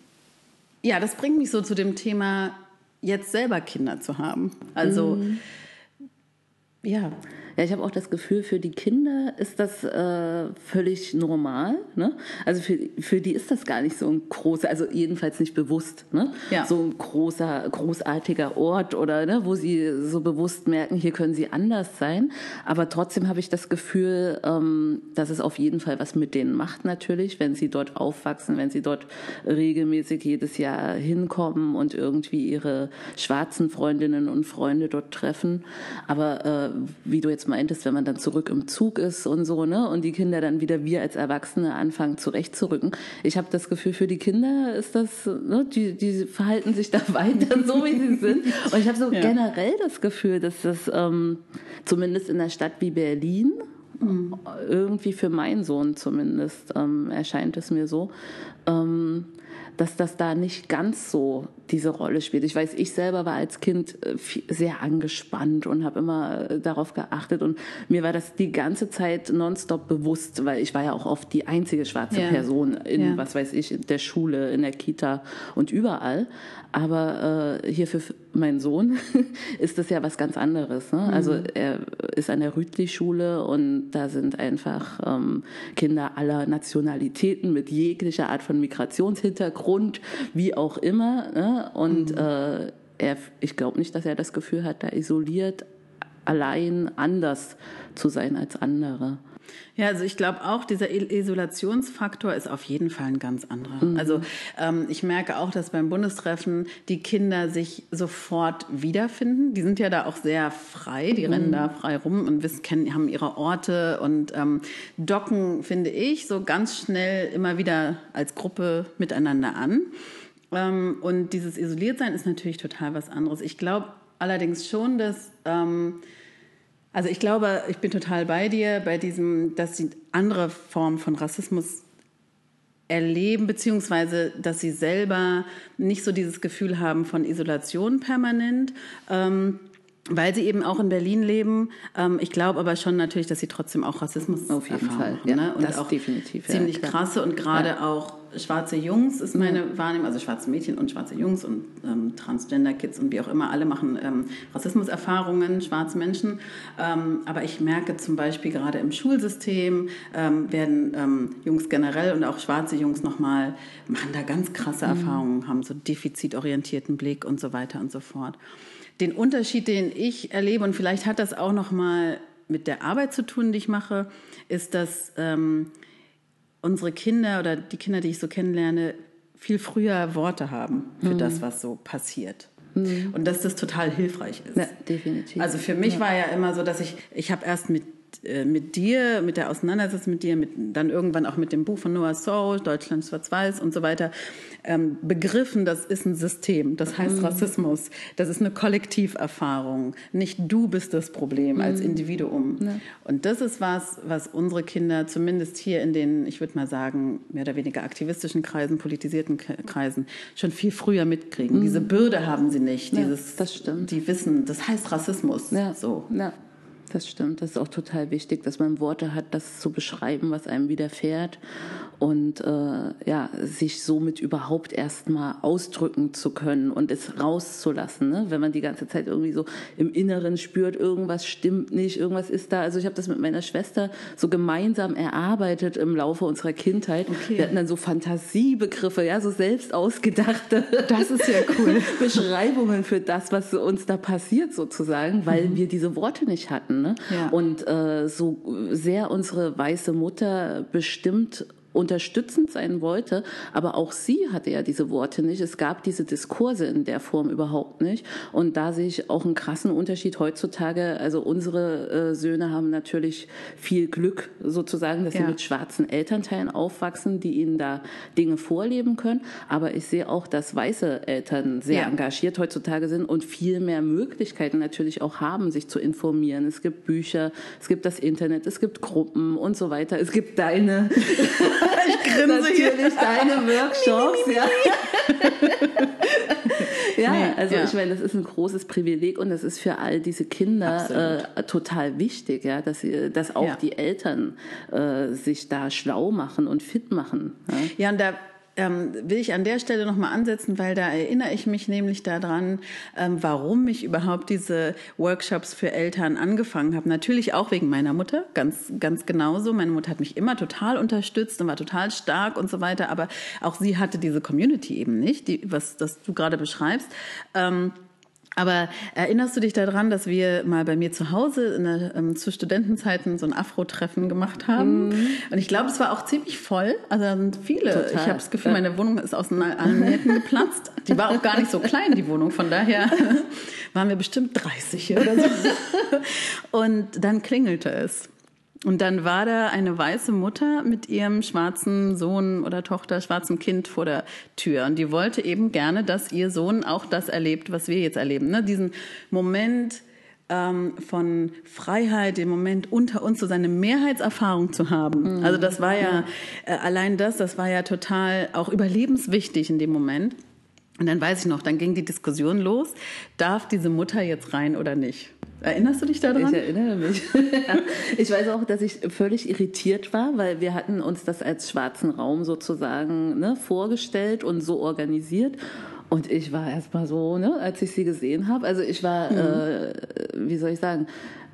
ja, das bringt mich so zu dem Thema, jetzt selber Kinder zu haben. Also, mm. ja. Ja, ich habe auch das Gefühl, für die Kinder ist das äh, völlig normal. Ne? Also für, für die ist das gar nicht so ein großer, also jedenfalls nicht bewusst, ne? Ja. So ein großer, großartiger Ort oder ne, wo sie so bewusst merken, hier können sie anders sein. Aber trotzdem habe ich das Gefühl, ähm, dass es auf jeden Fall was mit denen macht natürlich, wenn sie dort aufwachsen, wenn sie dort regelmäßig jedes Jahr hinkommen und irgendwie ihre schwarzen Freundinnen und Freunde dort treffen. Aber äh, wie du jetzt meintest, wenn man dann zurück im Zug ist und so, ne, und die Kinder dann wieder wir als Erwachsene anfangen zurechtzurücken. Ich habe das Gefühl, für die Kinder ist das, ne, die, die verhalten sich da weiter so, wie sie sind. Und ich habe so ja. generell das Gefühl, dass das ähm, zumindest in einer Stadt wie Berlin, mhm. irgendwie für meinen Sohn zumindest, ähm, erscheint es mir so, ähm, dass das da nicht ganz so diese Rolle spielt. Ich weiß, ich selber war als Kind sehr angespannt und habe immer darauf geachtet und mir war das die ganze Zeit nonstop bewusst, weil ich war ja auch oft die einzige schwarze ja. Person in, ja. was weiß ich, in der Schule, in der Kita und überall. Aber äh, hier für meinen Sohn ist das ja was ganz anderes. Ne? Mhm. Also er ist an der Rütli-Schule und da sind einfach ähm, Kinder aller Nationalitäten mit jeglicher Art von Migrationshintergrund, wie auch immer. Ne? Und mhm. äh, er, ich glaube nicht, dass er das Gefühl hat, da isoliert, allein anders zu sein als andere. Ja, also ich glaube auch, dieser Isolationsfaktor ist auf jeden Fall ein ganz anderer. Mhm. Also ähm, ich merke auch, dass beim Bundestreffen die Kinder sich sofort wiederfinden. Die sind ja da auch sehr frei, die mhm. rennen da frei rum und wissen, kennen, haben ihre Orte und ähm, docken, finde ich, so ganz schnell immer wieder als Gruppe miteinander an. Ähm, und dieses Isoliertsein ist natürlich total was anderes. Ich glaube allerdings schon, dass... Ähm, Also ich glaube, ich bin total bei dir, bei diesem, dass sie andere Formen von Rassismus erleben, beziehungsweise dass sie selber nicht so dieses Gefühl haben von Isolation permanent, ähm, weil sie eben auch in Berlin leben. Ähm, ich glaube aber schon natürlich, dass sie trotzdem auch Rassismus auf jeden Fall, haben, ne? Ja, und das auch definitiv, ziemlich ja, krasse und gerade ja. auch schwarze Jungs ist meine ja. Wahrnehmung, also schwarze Mädchen und schwarze Jungs und ähm, Transgender-Kids und wie auch immer, alle machen ähm, Rassismuserfahrungen, schwarze Menschen. Ähm, aber ich merke zum Beispiel gerade im Schulsystem ähm, werden ähm, Jungs generell und auch schwarze Jungs nochmal, machen da ganz krasse mhm. Erfahrungen, haben so defizitorientierten Blick und so weiter und so fort. den Unterschied, den ich erlebe, und vielleicht hat das auch noch mal mit der Arbeit zu tun, die ich mache, ist, dass ähm, unsere Kinder oder die Kinder, die ich so kennenlerne, viel früher Worte haben für mhm. das, was so passiert. Mhm. Und dass das total hilfreich ist. Ja, definitiv. Also für mich ja. war ja immer so, dass ich, ich habe erst mit mit dir, mit der Auseinandersetzung mit dir, mit, dann irgendwann auch mit dem Buch von Noah Sowell, Deutschland schwarz-weiß und so weiter, ähm, begriffen, das ist ein System. Das heißt mhm. Rassismus. Das ist eine Kollektiverfahrung. Nicht du bist das Problem mhm. als Individuum. Ja. Und das ist was, was unsere Kinder zumindest hier in den, ich würde mal sagen, mehr oder weniger aktivistischen Kreisen, politisierten Kreisen, schon viel früher mitkriegen. Mhm. Diese Bürde haben sie nicht. Ja, Dieses, das stimmt. Die wissen, das heißt Rassismus. Ja. So. Ja. Das stimmt, das ist auch total wichtig, dass man Worte hat, das zu beschreiben, was einem widerfährt und äh, ja, sich somit überhaupt erstmal ausdrücken zu können und es rauszulassen, ne? Wenn man die ganze Zeit irgendwie so im Inneren spürt, irgendwas stimmt nicht, irgendwas ist da. Also ich habe das mit meiner Schwester so gemeinsam erarbeitet im Laufe unserer Kindheit. Okay. Wir hatten dann so Fantasiebegriffe, ja, so selbst ausgedachte das ist ja cool. Beschreibungen für das, was uns da passiert sozusagen, weil mhm. wir diese Worte nicht hatten. Ne? Ja. Und äh, so sehr unsere weiße Mutter bestimmt unterstützend sein wollte, aber auch sie hatte ja diese Worte nicht. Es gab diese Diskurse in der Form überhaupt nicht. Und da sehe ich auch einen krassen Unterschied heutzutage. Also unsere äh, Söhne haben natürlich viel Glück sozusagen, dass ja. sie mit schwarzen Elternteilen aufwachsen, die ihnen da Dinge vorleben können. Aber ich sehe auch, dass weiße Eltern sehr ja. engagiert heutzutage sind und viel mehr Möglichkeiten natürlich auch haben, sich zu informieren. Es gibt Bücher, es gibt das Internet, es gibt Gruppen und so weiter. Es gibt deine ich grinse natürlich hier. deine Workshops, ja. ja, nee, also ja. ich meine, das ist ein großes Privileg und das ist für all diese Kinder äh, total wichtig, ja, dass sie, dass auch ja. die Eltern äh, sich da schlau machen und fit machen. Ja, ja und da Ähm, will ich an der Stelle nochmal ansetzen, weil da erinnere ich mich nämlich daran, ähm, warum ich überhaupt diese Workshops für Eltern angefangen habe. Natürlich auch wegen meiner Mutter, ganz, ganz genauso. Meine Mutter hat mich immer total unterstützt und war total stark und so weiter, aber auch sie hatte diese Community eben nicht, die, was das du gerade beschreibst. Ähm, Aber erinnerst du dich daran, dass wir mal bei mir zu Hause in der, ähm, zu Studentenzeiten so ein Afro-Treffen gemacht haben? Mhm. Und ich glaube, es war auch ziemlich voll. Also da sind viele. Total. Ich habe das Gefühl, meine Wohnung ist aus allen Nähten geplatzt. Die war auch gar nicht so klein, die Wohnung. Von daher waren wir bestimmt dreißig oder so. Und dann klingelte es. Und dann war da eine weiße Mutter mit ihrem schwarzen Sohn oder Tochter, schwarzen Kind vor der Tür. Und die wollte eben gerne, dass ihr Sohn auch das erlebt, was wir jetzt erleben. Ne? Diesen Moment ähm, von Freiheit, den Moment unter uns, so seine Mehrheitserfahrung zu haben. Mhm. Also das war ja, äh, allein das, das war ja total auch überlebenswichtig in dem Moment. Und dann weiß ich noch, dann ging die Diskussion los, darf diese Mutter jetzt rein oder nicht? Erinnerst du dich daran? Ich erinnere mich. Ich weiß auch, dass ich völlig irritiert war, weil wir hatten uns das als schwarzen Raum sozusagen ne, vorgestellt und so organisiert. Und ich war erst mal so, ne, als ich sie gesehen habe, also ich war, mhm. äh, wie soll ich sagen,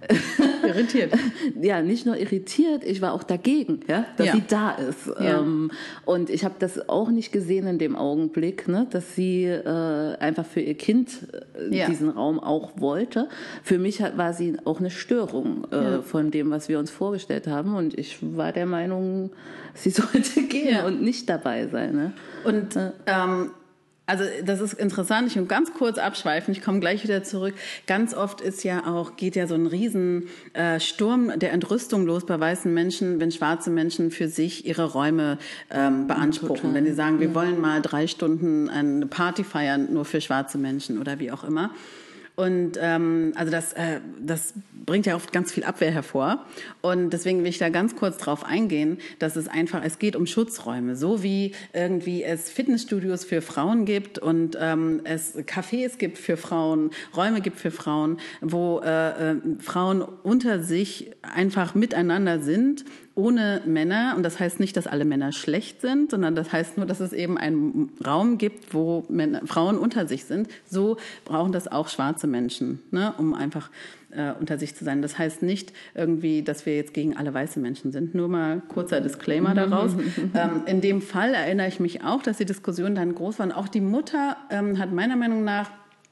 irritiert. Ja, nicht nur irritiert, ich war auch dagegen, ja, dass ja. sie da ist. Ja. Ähm, und ich habe das auch nicht gesehen in dem Augenblick, ne, dass sie äh, einfach für ihr Kind äh, ja. diesen Raum auch wollte. Für mich hat, war sie auch eine Störung äh, ja. von dem, was wir uns vorgestellt haben. Und ich war der Meinung, sie sollte gehen ja. und nicht dabei sein. Ne? Und äh, ähm, also das ist interessant, ich will ganz kurz abschweifen, ich komme gleich wieder zurück. Ganz oft ist ja auch, geht ja so ein riesen äh, Sturm der Entrüstung los bei weißen Menschen, wenn schwarze Menschen für sich ihre Räume ähm, beanspruchen. Total. Wenn die sagen, wir ja. wollen mal drei Stunden eine Party feiern, nur für schwarze Menschen oder wie auch immer. Und ähm, also das, äh, das bringt ja oft ganz viel Abwehr hervor. Und deswegen will ich da ganz kurz drauf eingehen, dass es einfach, es geht um Schutzräume. So wie irgendwie es Fitnessstudios für Frauen gibt und ähm, es Cafés gibt für Frauen, Räume gibt für Frauen, wo äh, äh, Frauen unter sich einfach miteinander sind, ohne Männer. Und das heißt nicht, dass alle Männer schlecht sind, sondern das heißt nur, dass es eben einen Raum gibt, wo Männer, Frauen unter sich sind. So brauchen das auch schwarze Menschen, ne, um einfach äh, unter sich zu sein. Das heißt nicht irgendwie, dass wir jetzt gegen alle weiße Menschen sind. Nur mal kurzer Disclaimer daraus. ähm, in dem Fall erinnere ich mich auch, dass die Diskussion dann groß war. Und auch die Mutter ähm, hat meiner Meinung nach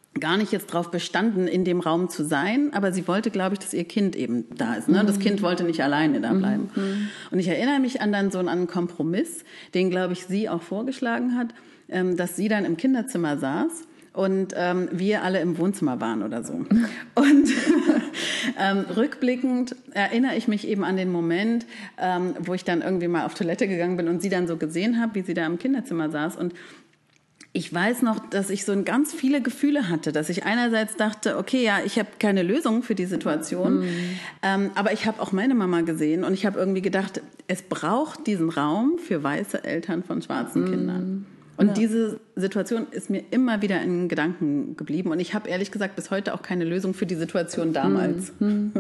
gar nicht jetzt drauf bestanden, in dem Raum zu sein, aber sie wollte, glaube ich, dass ihr Kind eben da ist. Ne? Das Kind wollte nicht alleine da bleiben. Mhm. Und ich erinnere mich an dann so einen Kompromiss, den, glaube ich, sie auch vorgeschlagen hat, ähm, dass sie dann im Kinderzimmer saß und ähm, wir alle im Wohnzimmer waren oder so. Und ähm, rückblickend erinnere ich mich eben an den Moment, ähm, wo ich dann irgendwie mal auf Toilette gegangen bin und sie dann so gesehen habe, wie sie da im Kinderzimmer saß. Und ich weiß noch, dass ich so ganz viele Gefühle hatte, dass ich einerseits dachte, okay, ja, ich habe keine Lösung für die Situation, mm. ähm, aber ich habe auch meine Mama gesehen und ich habe irgendwie gedacht, es braucht diesen Raum für weiße Eltern von schwarzen mm. Kindern. Und ja. diese Situation ist mir immer wieder in Gedanken geblieben und ich habe ehrlich gesagt bis heute auch keine Lösung für die Situation damals. Mm. ähm,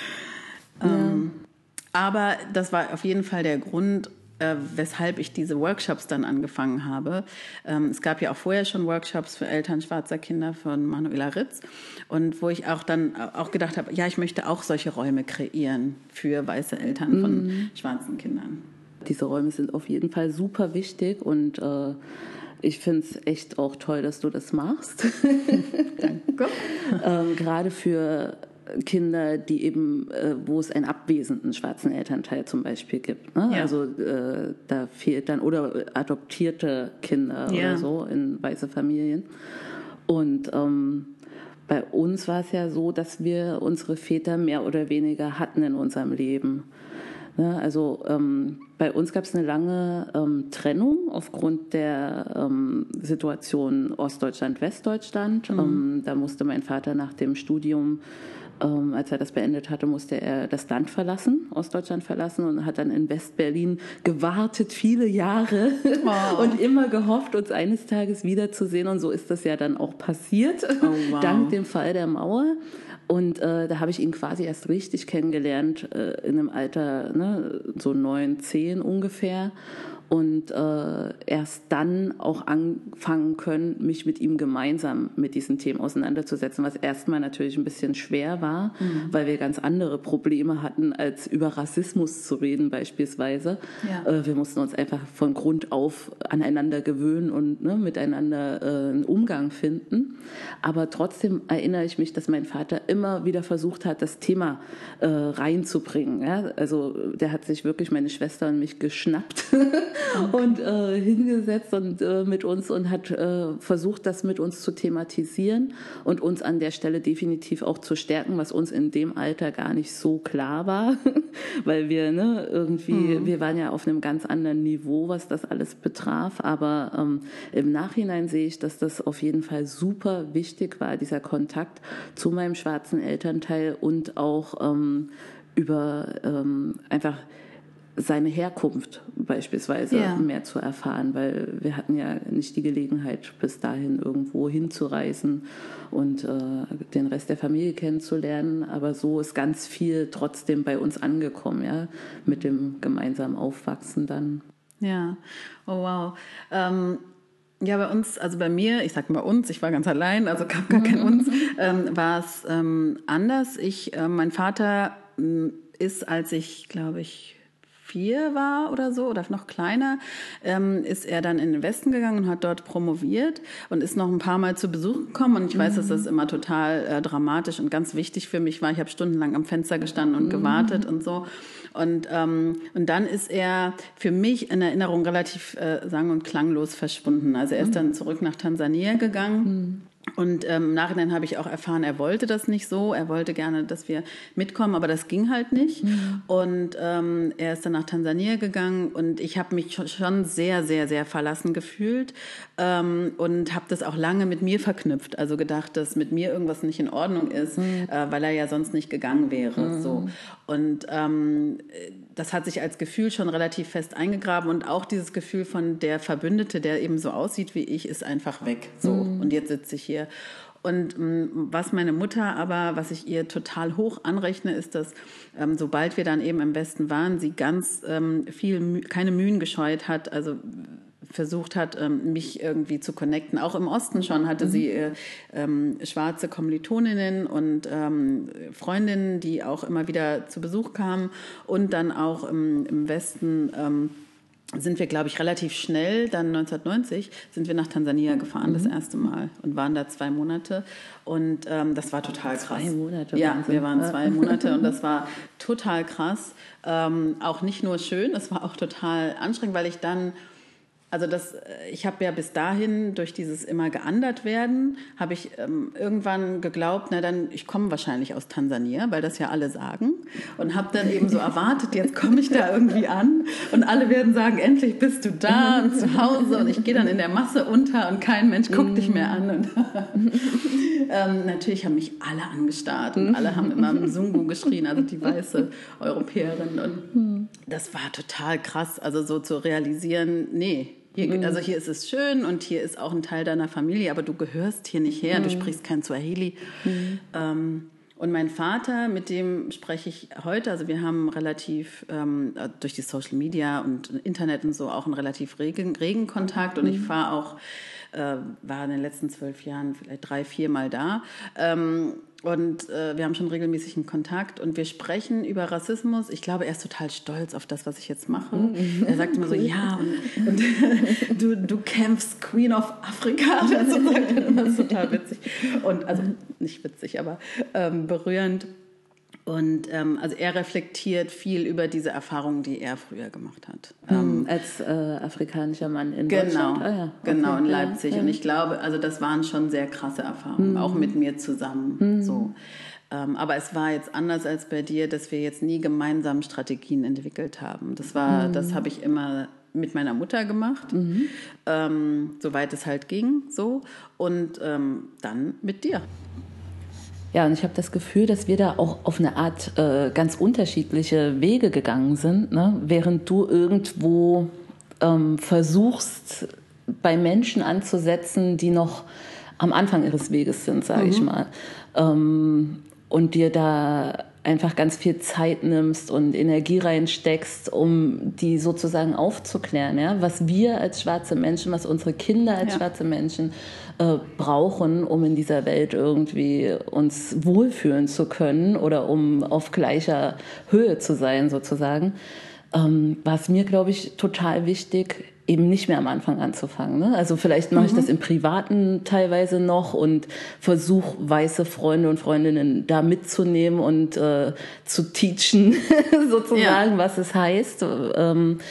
ja. Aber das war auf jeden Fall der Grund, Äh, weshalb ich diese Workshops dann angefangen habe. Ähm, es gab ja auch vorher schon Workshops für Eltern schwarzer Kinder von Manuela Ritz und wo ich auch dann auch gedacht habe, ja, ich möchte auch solche Räume kreieren für weiße Eltern von mhm. schwarzen Kindern. Diese Räume sind auf jeden Fall super wichtig und äh, ich finde es echt auch toll, dass du das machst. Danke. ähm, gerade für Kinder, die eben, äh, wo es einen abwesenden schwarzen Elternteil zum Beispiel gibt. Ne? Ja. Also äh, da fehlt dann, oder adoptierte Kinder ja. oder so in weiße Familien. Und ähm, bei uns war es ja so, dass wir unsere Väter mehr oder weniger hatten in unserem Leben. Ne? Also ähm, bei uns gab es eine lange ähm, Trennung aufgrund der ähm, Situation Ostdeutschland-Westdeutschland. Mhm. Ähm, da musste mein Vater nach dem Studium, Ähm, als er das beendet hatte, musste er das Land verlassen, Ostdeutschland verlassen und hat dann in Westberlin gewartet, viele Jahre oh. und immer gehofft, uns eines Tages wiederzusehen. Und so ist das ja dann auch passiert, oh, wow. dank dem Fall der Mauer. Und äh, da habe ich ihn quasi erst richtig kennengelernt, äh, in einem Alter, ne, so neun, zehn ungefähr. Und äh, erst dann auch anfangen können, mich mit ihm gemeinsam mit diesen Themen auseinanderzusetzen, was erstmal natürlich ein bisschen schwer war, mhm. weil wir ganz andere Probleme hatten, als über Rassismus zu reden beispielsweise. Ja. Äh, wir mussten uns einfach von Grund auf aneinander gewöhnen und ne, miteinander äh, einen Umgang finden. Aber trotzdem erinnere ich mich, dass mein Vater immer wieder versucht hat, das Thema äh, reinzubringen. Ja? Also der hat sich wirklich meine Schwester und mich geschnappt und äh, hingesetzt und äh, mit uns und hat äh, versucht, das mit uns zu thematisieren und uns an der Stelle definitiv auch zu stärken, was uns in dem Alter gar nicht so klar war, weil wir ne, irgendwie, mhm. wir waren ja auf einem ganz anderen Niveau, was das alles betraf, aber ähm, im Nachhinein sehe ich, dass das auf jeden Fall super wichtig war, dieser Kontakt zu meinem schwarzen Elternteil und auch ähm, über ähm, einfach seine Herkunft beispielsweise ja. mehr zu erfahren, weil wir hatten ja nicht die Gelegenheit, bis dahin irgendwo hinzureisen und äh, den Rest der Familie kennenzulernen, aber so ist ganz viel trotzdem bei uns angekommen, ja, mit dem gemeinsamen Aufwachsen dann. Ja, oh wow. Ähm Ja, bei uns, also bei mir, ich sag mal uns, ich war ganz allein, also gab gar kein uns, ähm, war es ähm, anders. Ich, äh, mein Vater ähm, ist, als ich, glaube ich, vier war oder so oder noch kleiner, ähm, ist er dann in den Westen gegangen und hat dort promoviert und ist noch ein paar Mal zu Besuch gekommen. Und ich weiß, dass das immer total äh, dramatisch und ganz wichtig für mich war. Ich habe stundenlang am Fenster gestanden und gewartet und so. Und, ähm, und dann ist er für mich in Erinnerung relativ äh, sang- und klanglos verschwunden. Also er ist dann zurück nach Tansania gegangen. Und ähm, im Nachhinein habe ich auch erfahren, er wollte das nicht so. Er wollte gerne, dass wir mitkommen, aber das ging halt nicht. Mhm. Und ähm, er ist dann nach Tansania gegangen und ich habe mich schon sehr, sehr, sehr verlassen gefühlt ähm, und habe das auch lange mit mir verknüpft. Also gedacht, dass mit mir irgendwas nicht in Ordnung ist, mhm. äh, weil er ja sonst nicht gegangen wäre. Mhm. So. Und ähm, das hat sich als Gefühl schon relativ fest eingegraben und auch dieses Gefühl von der Verbündete, der eben so aussieht wie ich, ist einfach weg. So. Mhm. Und jetzt sitze ich hier. Und ähm, was meine Mutter aber, was ich ihr total hoch anrechne, ist, dass ähm, sobald wir dann eben im Westen waren, sie ganz ähm, viel, keine Mühen gescheut hat, also versucht hat, mich irgendwie zu connecten. Auch im Osten schon hatte mhm. sie äh, ähm, schwarze Kommilitoninnen und ähm, Freundinnen, die auch immer wieder zu Besuch kamen und dann auch im, im Westen ähm, sind wir, glaube ich, relativ schnell, dann neunzehnhundertneunzig, sind wir nach Tansania gefahren, mhm. das erste Mal und waren da zwei Monate und ähm, das war total krass. Zwei Monate? Ja, Wahnsinn. Wir waren zwei Monate und das war total krass. Ähm, auch nicht nur schön, es war auch total anstrengend, weil ich dann, also das, ich habe ja bis dahin durch dieses immer geandert werden, habe ich ähm, irgendwann geglaubt, na dann, ich komme wahrscheinlich aus Tansania, weil das ja alle sagen und habe dann eben so erwartet, jetzt komme ich da irgendwie an und alle werden sagen, endlich bist du da und zu Hause und ich gehe dann in der Masse unter und kein Mensch guckt dich mehr an. Und ähm, natürlich haben mich alle angestarrt und alle haben immer Mzungu geschrien, also die weiße Europäerin und das war total krass, also so zu realisieren, nee, Hier, also hier ist es schön und hier ist auch ein Teil deiner Familie, aber du gehörst hier nicht her, du sprichst kein Swahili. Mhm. Ähm, und mein Vater, mit dem spreche ich heute, also wir haben relativ ähm, durch die Social Media und Internet und so auch einen relativ regen, regen Kontakt und ich fahre auch, äh, war in den letzten zwölf Jahren vielleicht drei, vier Mal da. Ähm, Und äh, wir haben schon regelmäßig einen Kontakt und wir sprechen über Rassismus. Ich glaube, er ist total stolz auf das, was ich jetzt mache. Mhm. Er sagt immer so, ja, und, und du, du kämpfst Queen of Africa. Das sagt er immer, das ist total witzig. Und, also nicht witzig, aber ähm, berührend. Und ähm, also er reflektiert viel über diese Erfahrungen, die er früher gemacht hat. Ähm, Als äh, afrikanischer Mann in genau, Deutschland? Ah, ja. Genau, okay. in Leipzig. Ja, ja. Und ich glaube, also das waren schon sehr krasse Erfahrungen, mhm. auch mit mir zusammen. Mhm. So. Ähm, aber es war jetzt anders als bei dir, dass wir jetzt nie gemeinsam Strategien entwickelt haben. Das war, mhm. das habe ich immer mit meiner Mutter gemacht, mhm. ähm, soweit es halt ging. So. Und ähm, dann mit dir. Ja, und ich habe das Gefühl, dass wir da auch auf eine Art äh, ganz unterschiedliche Wege gegangen sind, ne? Während du irgendwo ähm, versuchst, bei Menschen anzusetzen, die noch am Anfang ihres Weges sind, sage mhm. ich mal, ähm, und dir da einfach ganz viel Zeit nimmst und Energie reinsteckst, um die sozusagen aufzuklären, ja? Was wir als schwarze Menschen, was unsere Kinder als ja. schwarze Menschen äh, brauchen, um in dieser Welt irgendwie uns wohlfühlen zu können oder um auf gleicher Höhe zu sein sozusagen, ähm, war es mir, glaube ich, total wichtig, eben nicht mehr am Anfang anzufangen. Ne? Also vielleicht mache mhm. ich das im Privaten teilweise noch und versuche, weiße Freunde und Freundinnen da mitzunehmen und äh, zu teachen, sozusagen, ja. was es heißt. Ähm,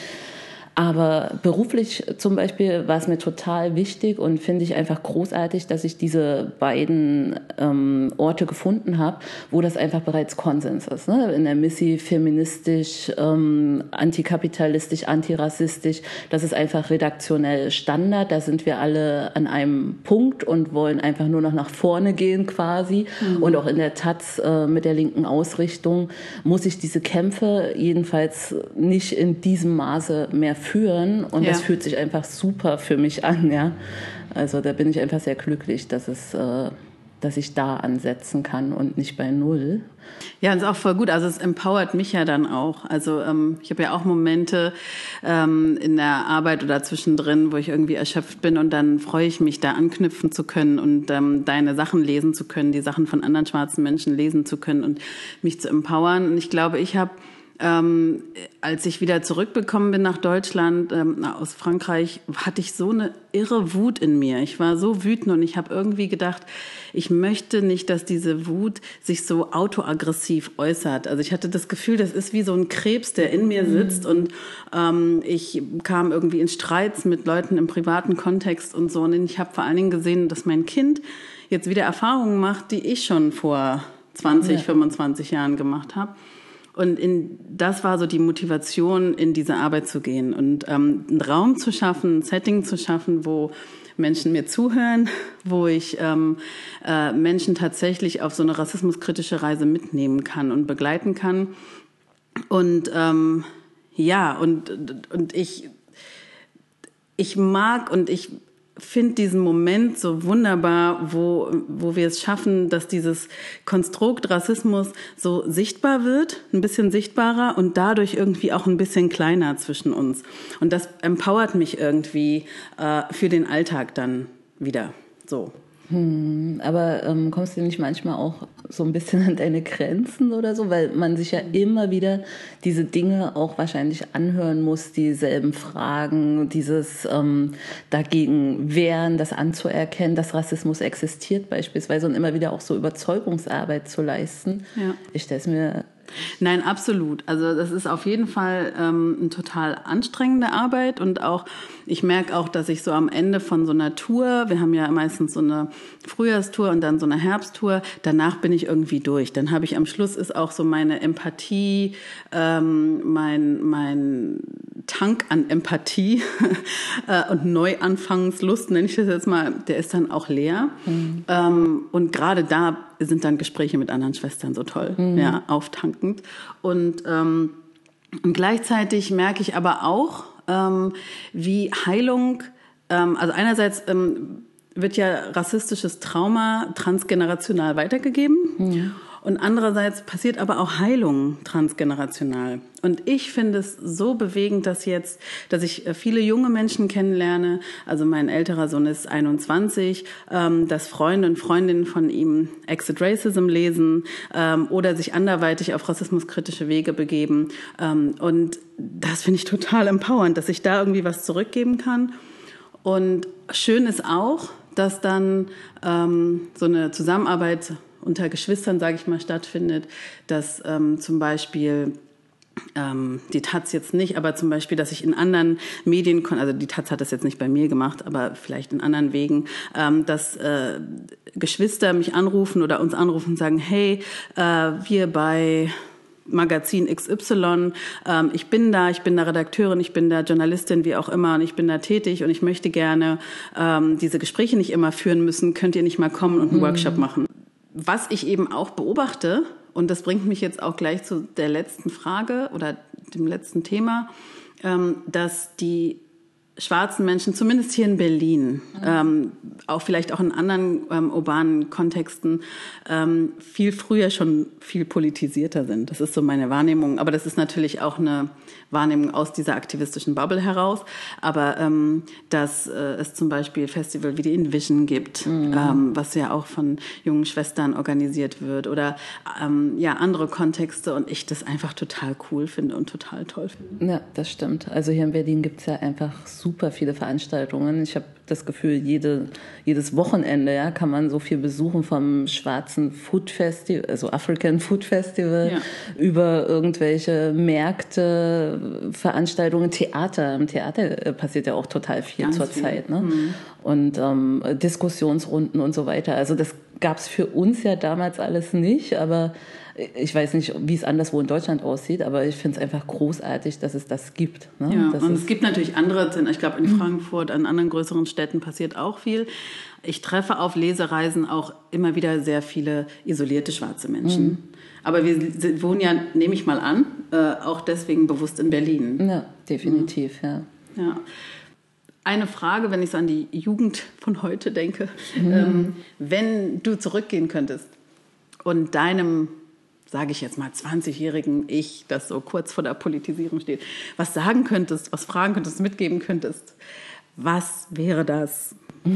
aber beruflich zum Beispiel war es mir total wichtig und finde ich einfach großartig, dass ich diese beiden ähm, Orte gefunden habe, wo das einfach bereits Konsens ist. Ne? In der Missy feministisch, ähm, antikapitalistisch, antirassistisch, das ist einfach redaktionell Standard. Da sind wir alle an einem Punkt und wollen einfach nur noch nach vorne gehen quasi. Mhm. Und auch in der Taz äh, mit der linken Ausrichtung muss ich diese Kämpfe jedenfalls nicht in diesem Maße mehr führen. führen und ja. das fühlt sich einfach super für mich an, ja. Also da bin ich einfach sehr glücklich, dass es, äh, dass ich da ansetzen kann und nicht bei Null. Ja, das ist auch voll gut. Also es empowert mich ja dann auch. Also ähm, ich habe ja auch Momente ähm, in der Arbeit oder zwischendrin, wo ich irgendwie erschöpft bin und dann freue ich mich, da anknüpfen zu können und ähm, deine Sachen lesen zu können, die Sachen von anderen schwarzen Menschen lesen zu können und mich zu empowern. Und ich glaube, ich habe Ähm, als ich wieder zurückgekommen bin nach Deutschland, ähm, aus Frankreich, hatte ich so eine irre Wut in mir. Ich war so wütend und ich habe irgendwie gedacht, ich möchte nicht, dass diese Wut sich so autoaggressiv äußert. Also ich hatte das Gefühl, das ist wie so ein Krebs, der in mir sitzt und ähm, ich kam irgendwie in Streits mit Leuten im privaten Kontext und so. Und ich habe vor allen Dingen gesehen, dass mein Kind jetzt wieder Erfahrungen macht, die ich schon vor zwanzig, ja. fünfundzwanzig Jahren gemacht habe. Und in, das war so die Motivation, in diese Arbeit zu gehen und ähm, einen Raum zu schaffen, ein Setting zu schaffen, wo Menschen mir zuhören, wo ich ähm, äh, Menschen tatsächlich auf so eine rassismuskritische Reise mitnehmen kann und begleiten kann. Und ähm, ja, und, und ich, ich mag und ich finde diesen Moment so wunderbar, wo, wo wir es schaffen, dass dieses Konstrukt Rassismus so sichtbar wird, ein bisschen sichtbarer und dadurch irgendwie auch ein bisschen kleiner zwischen uns. Und das empowert mich irgendwie äh, für den Alltag dann wieder so. Hm, aber ähm, kommst du nicht manchmal auch so ein bisschen an deine Grenzen oder so? Weil man sich ja immer wieder diese Dinge auch wahrscheinlich anhören muss, dieselben Fragen, dieses ähm, dagegen wehren, das anzuerkennen, dass Rassismus existiert beispielsweise und immer wieder auch so Überzeugungsarbeit zu leisten. Ja. Ich stelle es mir... Nein, absolut. Also das ist auf jeden Fall ähm, eine total anstrengende Arbeit und auch, ich merke auch, dass ich so am Ende von so einer Tour, wir haben ja meistens so eine Frühjahrstour und dann so eine Herbsttour, danach bin ich irgendwie durch. Dann habe ich am Schluss ist auch so meine Empathie, ähm, mein, mein Tank an Empathie und Neuanfangslust, nenne ich das jetzt mal, der ist dann auch leer. Mhm. Ähm, und gerade da sind dann Gespräche mit anderen Schwestern so toll, mhm. ja, auftankend. Und, ähm, und gleichzeitig merke ich aber auch, ähm, wie Heilung, ähm, also einerseits ähm, wird ja rassistisches Trauma transgenerational weitergegeben. Mhm. Und andererseits passiert aber auch Heilung transgenerational. Und ich finde es so bewegend, dass jetzt, dass ich viele junge Menschen kennenlerne. Also mein älterer Sohn ist einundzwanzig, ähm, dass Freunde und Freundinnen von ihm Exit Racism lesen ähm, oder sich anderweitig auf rassismuskritische Wege begeben. Ähm, und das finde ich total empowernd, dass ich da irgendwie was zurückgeben kann. Und schön ist auch, dass dann ähm, so eine Zusammenarbeit unter Geschwistern, sage ich mal, stattfindet, dass ähm, zum Beispiel ähm, die Taz jetzt nicht, aber zum Beispiel, dass ich in anderen Medien, also die Taz hat das jetzt nicht bei mir gemacht, aber vielleicht in anderen Wegen, ähm, dass äh, Geschwister mich anrufen oder uns anrufen und sagen, hey, äh, wir bei Magazin X Y, ähm, ich bin da, ich bin da Redakteurin, ich bin da Journalistin, wie auch immer, und ich bin da tätig und ich möchte gerne ähm, diese Gespräche nicht immer führen müssen, könnt ihr nicht mal kommen und einen mhm. Workshop machen? Was ich eben auch beobachte, und das bringt mich jetzt auch gleich zu der letzten Frage oder dem letzten Thema, ähm, dass die schwarzen Menschen, zumindest hier in Berlin, mhm. ähm, auch vielleicht auch in anderen ähm, urbanen Kontexten, ähm, viel früher schon viel politisierter sind. Das ist so meine Wahrnehmung. Aber das ist natürlich auch eine Wahrnehmung aus dieser aktivistischen Bubble heraus. Aber ähm, dass äh, es zum Beispiel Festival wie die Envision gibt, mhm. ähm, was ja auch von jungen Schwestern organisiert wird oder ähm, ja andere Kontexte und ich das einfach total cool finde und total toll finde. Ja, das stimmt. Also hier in Berlin gibt es ja einfach super viele Veranstaltungen. Ich habe das Gefühl, jede, jedes Wochenende ja, kann man so viel besuchen, vom schwarzen Food Festival, also African Food Festival, ja. über irgendwelche Märkte, Veranstaltungen, Theater. Im Theater passiert ja auch total viel zurzeit. Ne? Mhm. Und ähm, Diskussionsrunden und so weiter. Also das gab es für uns ja damals alles nicht, aber ich weiß nicht, wie es anderswo in Deutschland aussieht, aber ich finde es einfach großartig, dass es das gibt. Ne? Ja, das und es gibt natürlich andere, ich glaube in Frankfurt, an anderen größeren Städten passiert auch viel. Ich treffe auf Lesereisen auch immer wieder sehr viele isolierte schwarze Menschen. Mhm. Aber wir wohnen ja, nehme ich mal an, äh, auch deswegen bewusst in Berlin. Ja, definitiv, ja. ja. ja. Eine Frage, wenn ich so an die Jugend von heute denke. Mhm. Ähm, wenn du zurückgehen könntest und deinem, sage ich jetzt mal, zwanzigjährigen Ich, das so kurz vor der Politisierung steht, was sagen könntest, was fragen könntest, mitgeben könntest, was wäre das?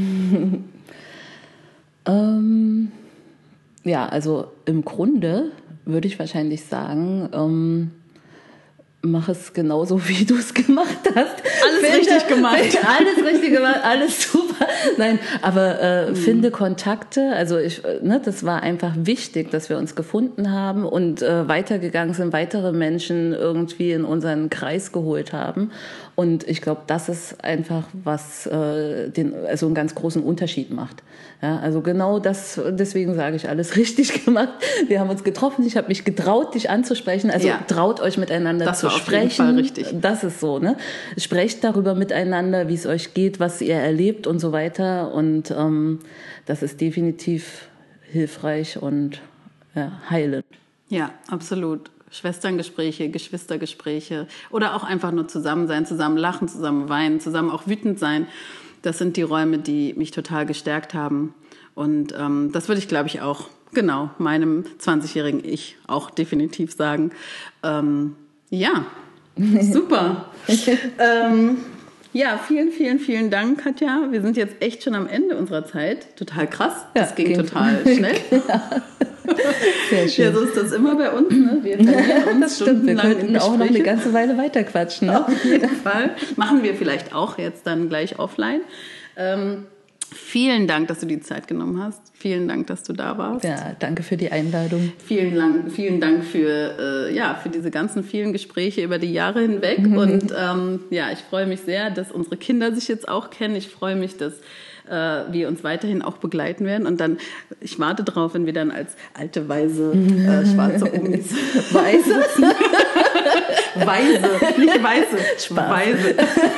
ähm, ja, also im Grunde würde ich wahrscheinlich sagen, ähm, mach es genauso, wie du es gemacht hast. Alles finde, richtig gemacht. Finde, alles richtig gemacht, alles super. Nein, aber äh, mhm. finde Kontakte. Also ich, ne, das war einfach wichtig, dass wir uns gefunden haben und äh, weitergegangen sind, weitere Menschen irgendwie in unseren Kreis geholt haben. Und ich glaube, das ist einfach, was äh, den, also einen ganz großen Unterschied macht. Ja, also genau das, deswegen sage ich, alles richtig gemacht. Wir haben uns getroffen, ich habe mich getraut, dich anzusprechen. Also ja. traut euch miteinander das zu war sprechen. Auf jeden Fall richtig. Das ist so, ne? Sprecht darüber miteinander, wie es euch geht, was ihr erlebt und so weiter. Und ähm, das ist definitiv hilfreich und ja, heilend. Ja, absolut. Schwesterngespräche, Geschwistergespräche oder auch einfach nur zusammen sein, zusammen lachen, zusammen weinen, zusammen auch wütend sein. Das sind die Räume, die mich total gestärkt haben. Und ähm, das würde ich, glaube ich, auch genau meinem zwanzigjährigen Ich auch definitiv sagen. Ähm, ja, super. ähm, Ja, vielen, vielen, vielen Dank, Katja. Wir sind jetzt echt schon am Ende unserer Zeit. Total krass. Das ja, ging, ging total schnell. Ja. Sehr schön. Ja, so ist das immer bei uns. Ne? Wir verlieren uns das stimmt. Wir könnten auch noch eine ganze Weile weiterquatschen. Ne? Auf jeden Fall. Machen wir vielleicht auch jetzt dann gleich offline. Ähm, vielen Dank, dass du die Zeit genommen hast. Vielen Dank, dass du da warst. Ja, danke für die Einladung. Vielen Dank, vielen Dank für, äh, ja, für diese ganzen vielen Gespräche über die Jahre hinweg. Mhm. Und ähm, ja, ich freue mich sehr, dass unsere Kinder sich jetzt auch kennen. Ich freue mich, dass äh, wir uns weiterhin auch begleiten werden. Und dann, ich warte drauf, wenn wir dann als alte, weise, äh, schwarze Omis Weise? Weise, nicht weiße, Spaß. Weise.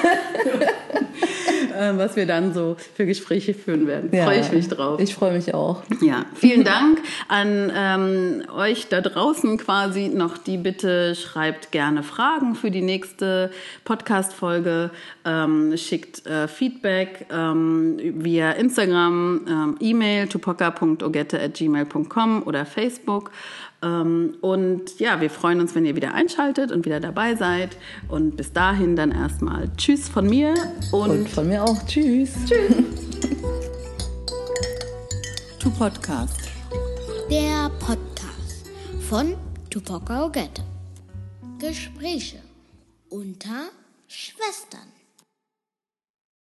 Was wir dann so für Gespräche führen werden. Ja, freue ich mich drauf. Ich freue mich auch. Ja, vielen Dank an ähm, euch da draußen quasi noch die Bitte, schreibt gerne Fragen für die nächste Podcast-Folge, ähm, schickt äh, Feedback ähm, via Instagram, ähm, E-Mail tupoka punkt ogette at gmail punkt com oder Facebook. Und ja, wir freuen uns, wenn ihr wieder einschaltet und wieder dabei seid. Und bis dahin dann erstmal Tschüss von mir. Und, und von mir auch. Tschüss. Tschüss. To Podcast. Der Podcast von Tupoka Ogette. Gespräche unter Schwestern.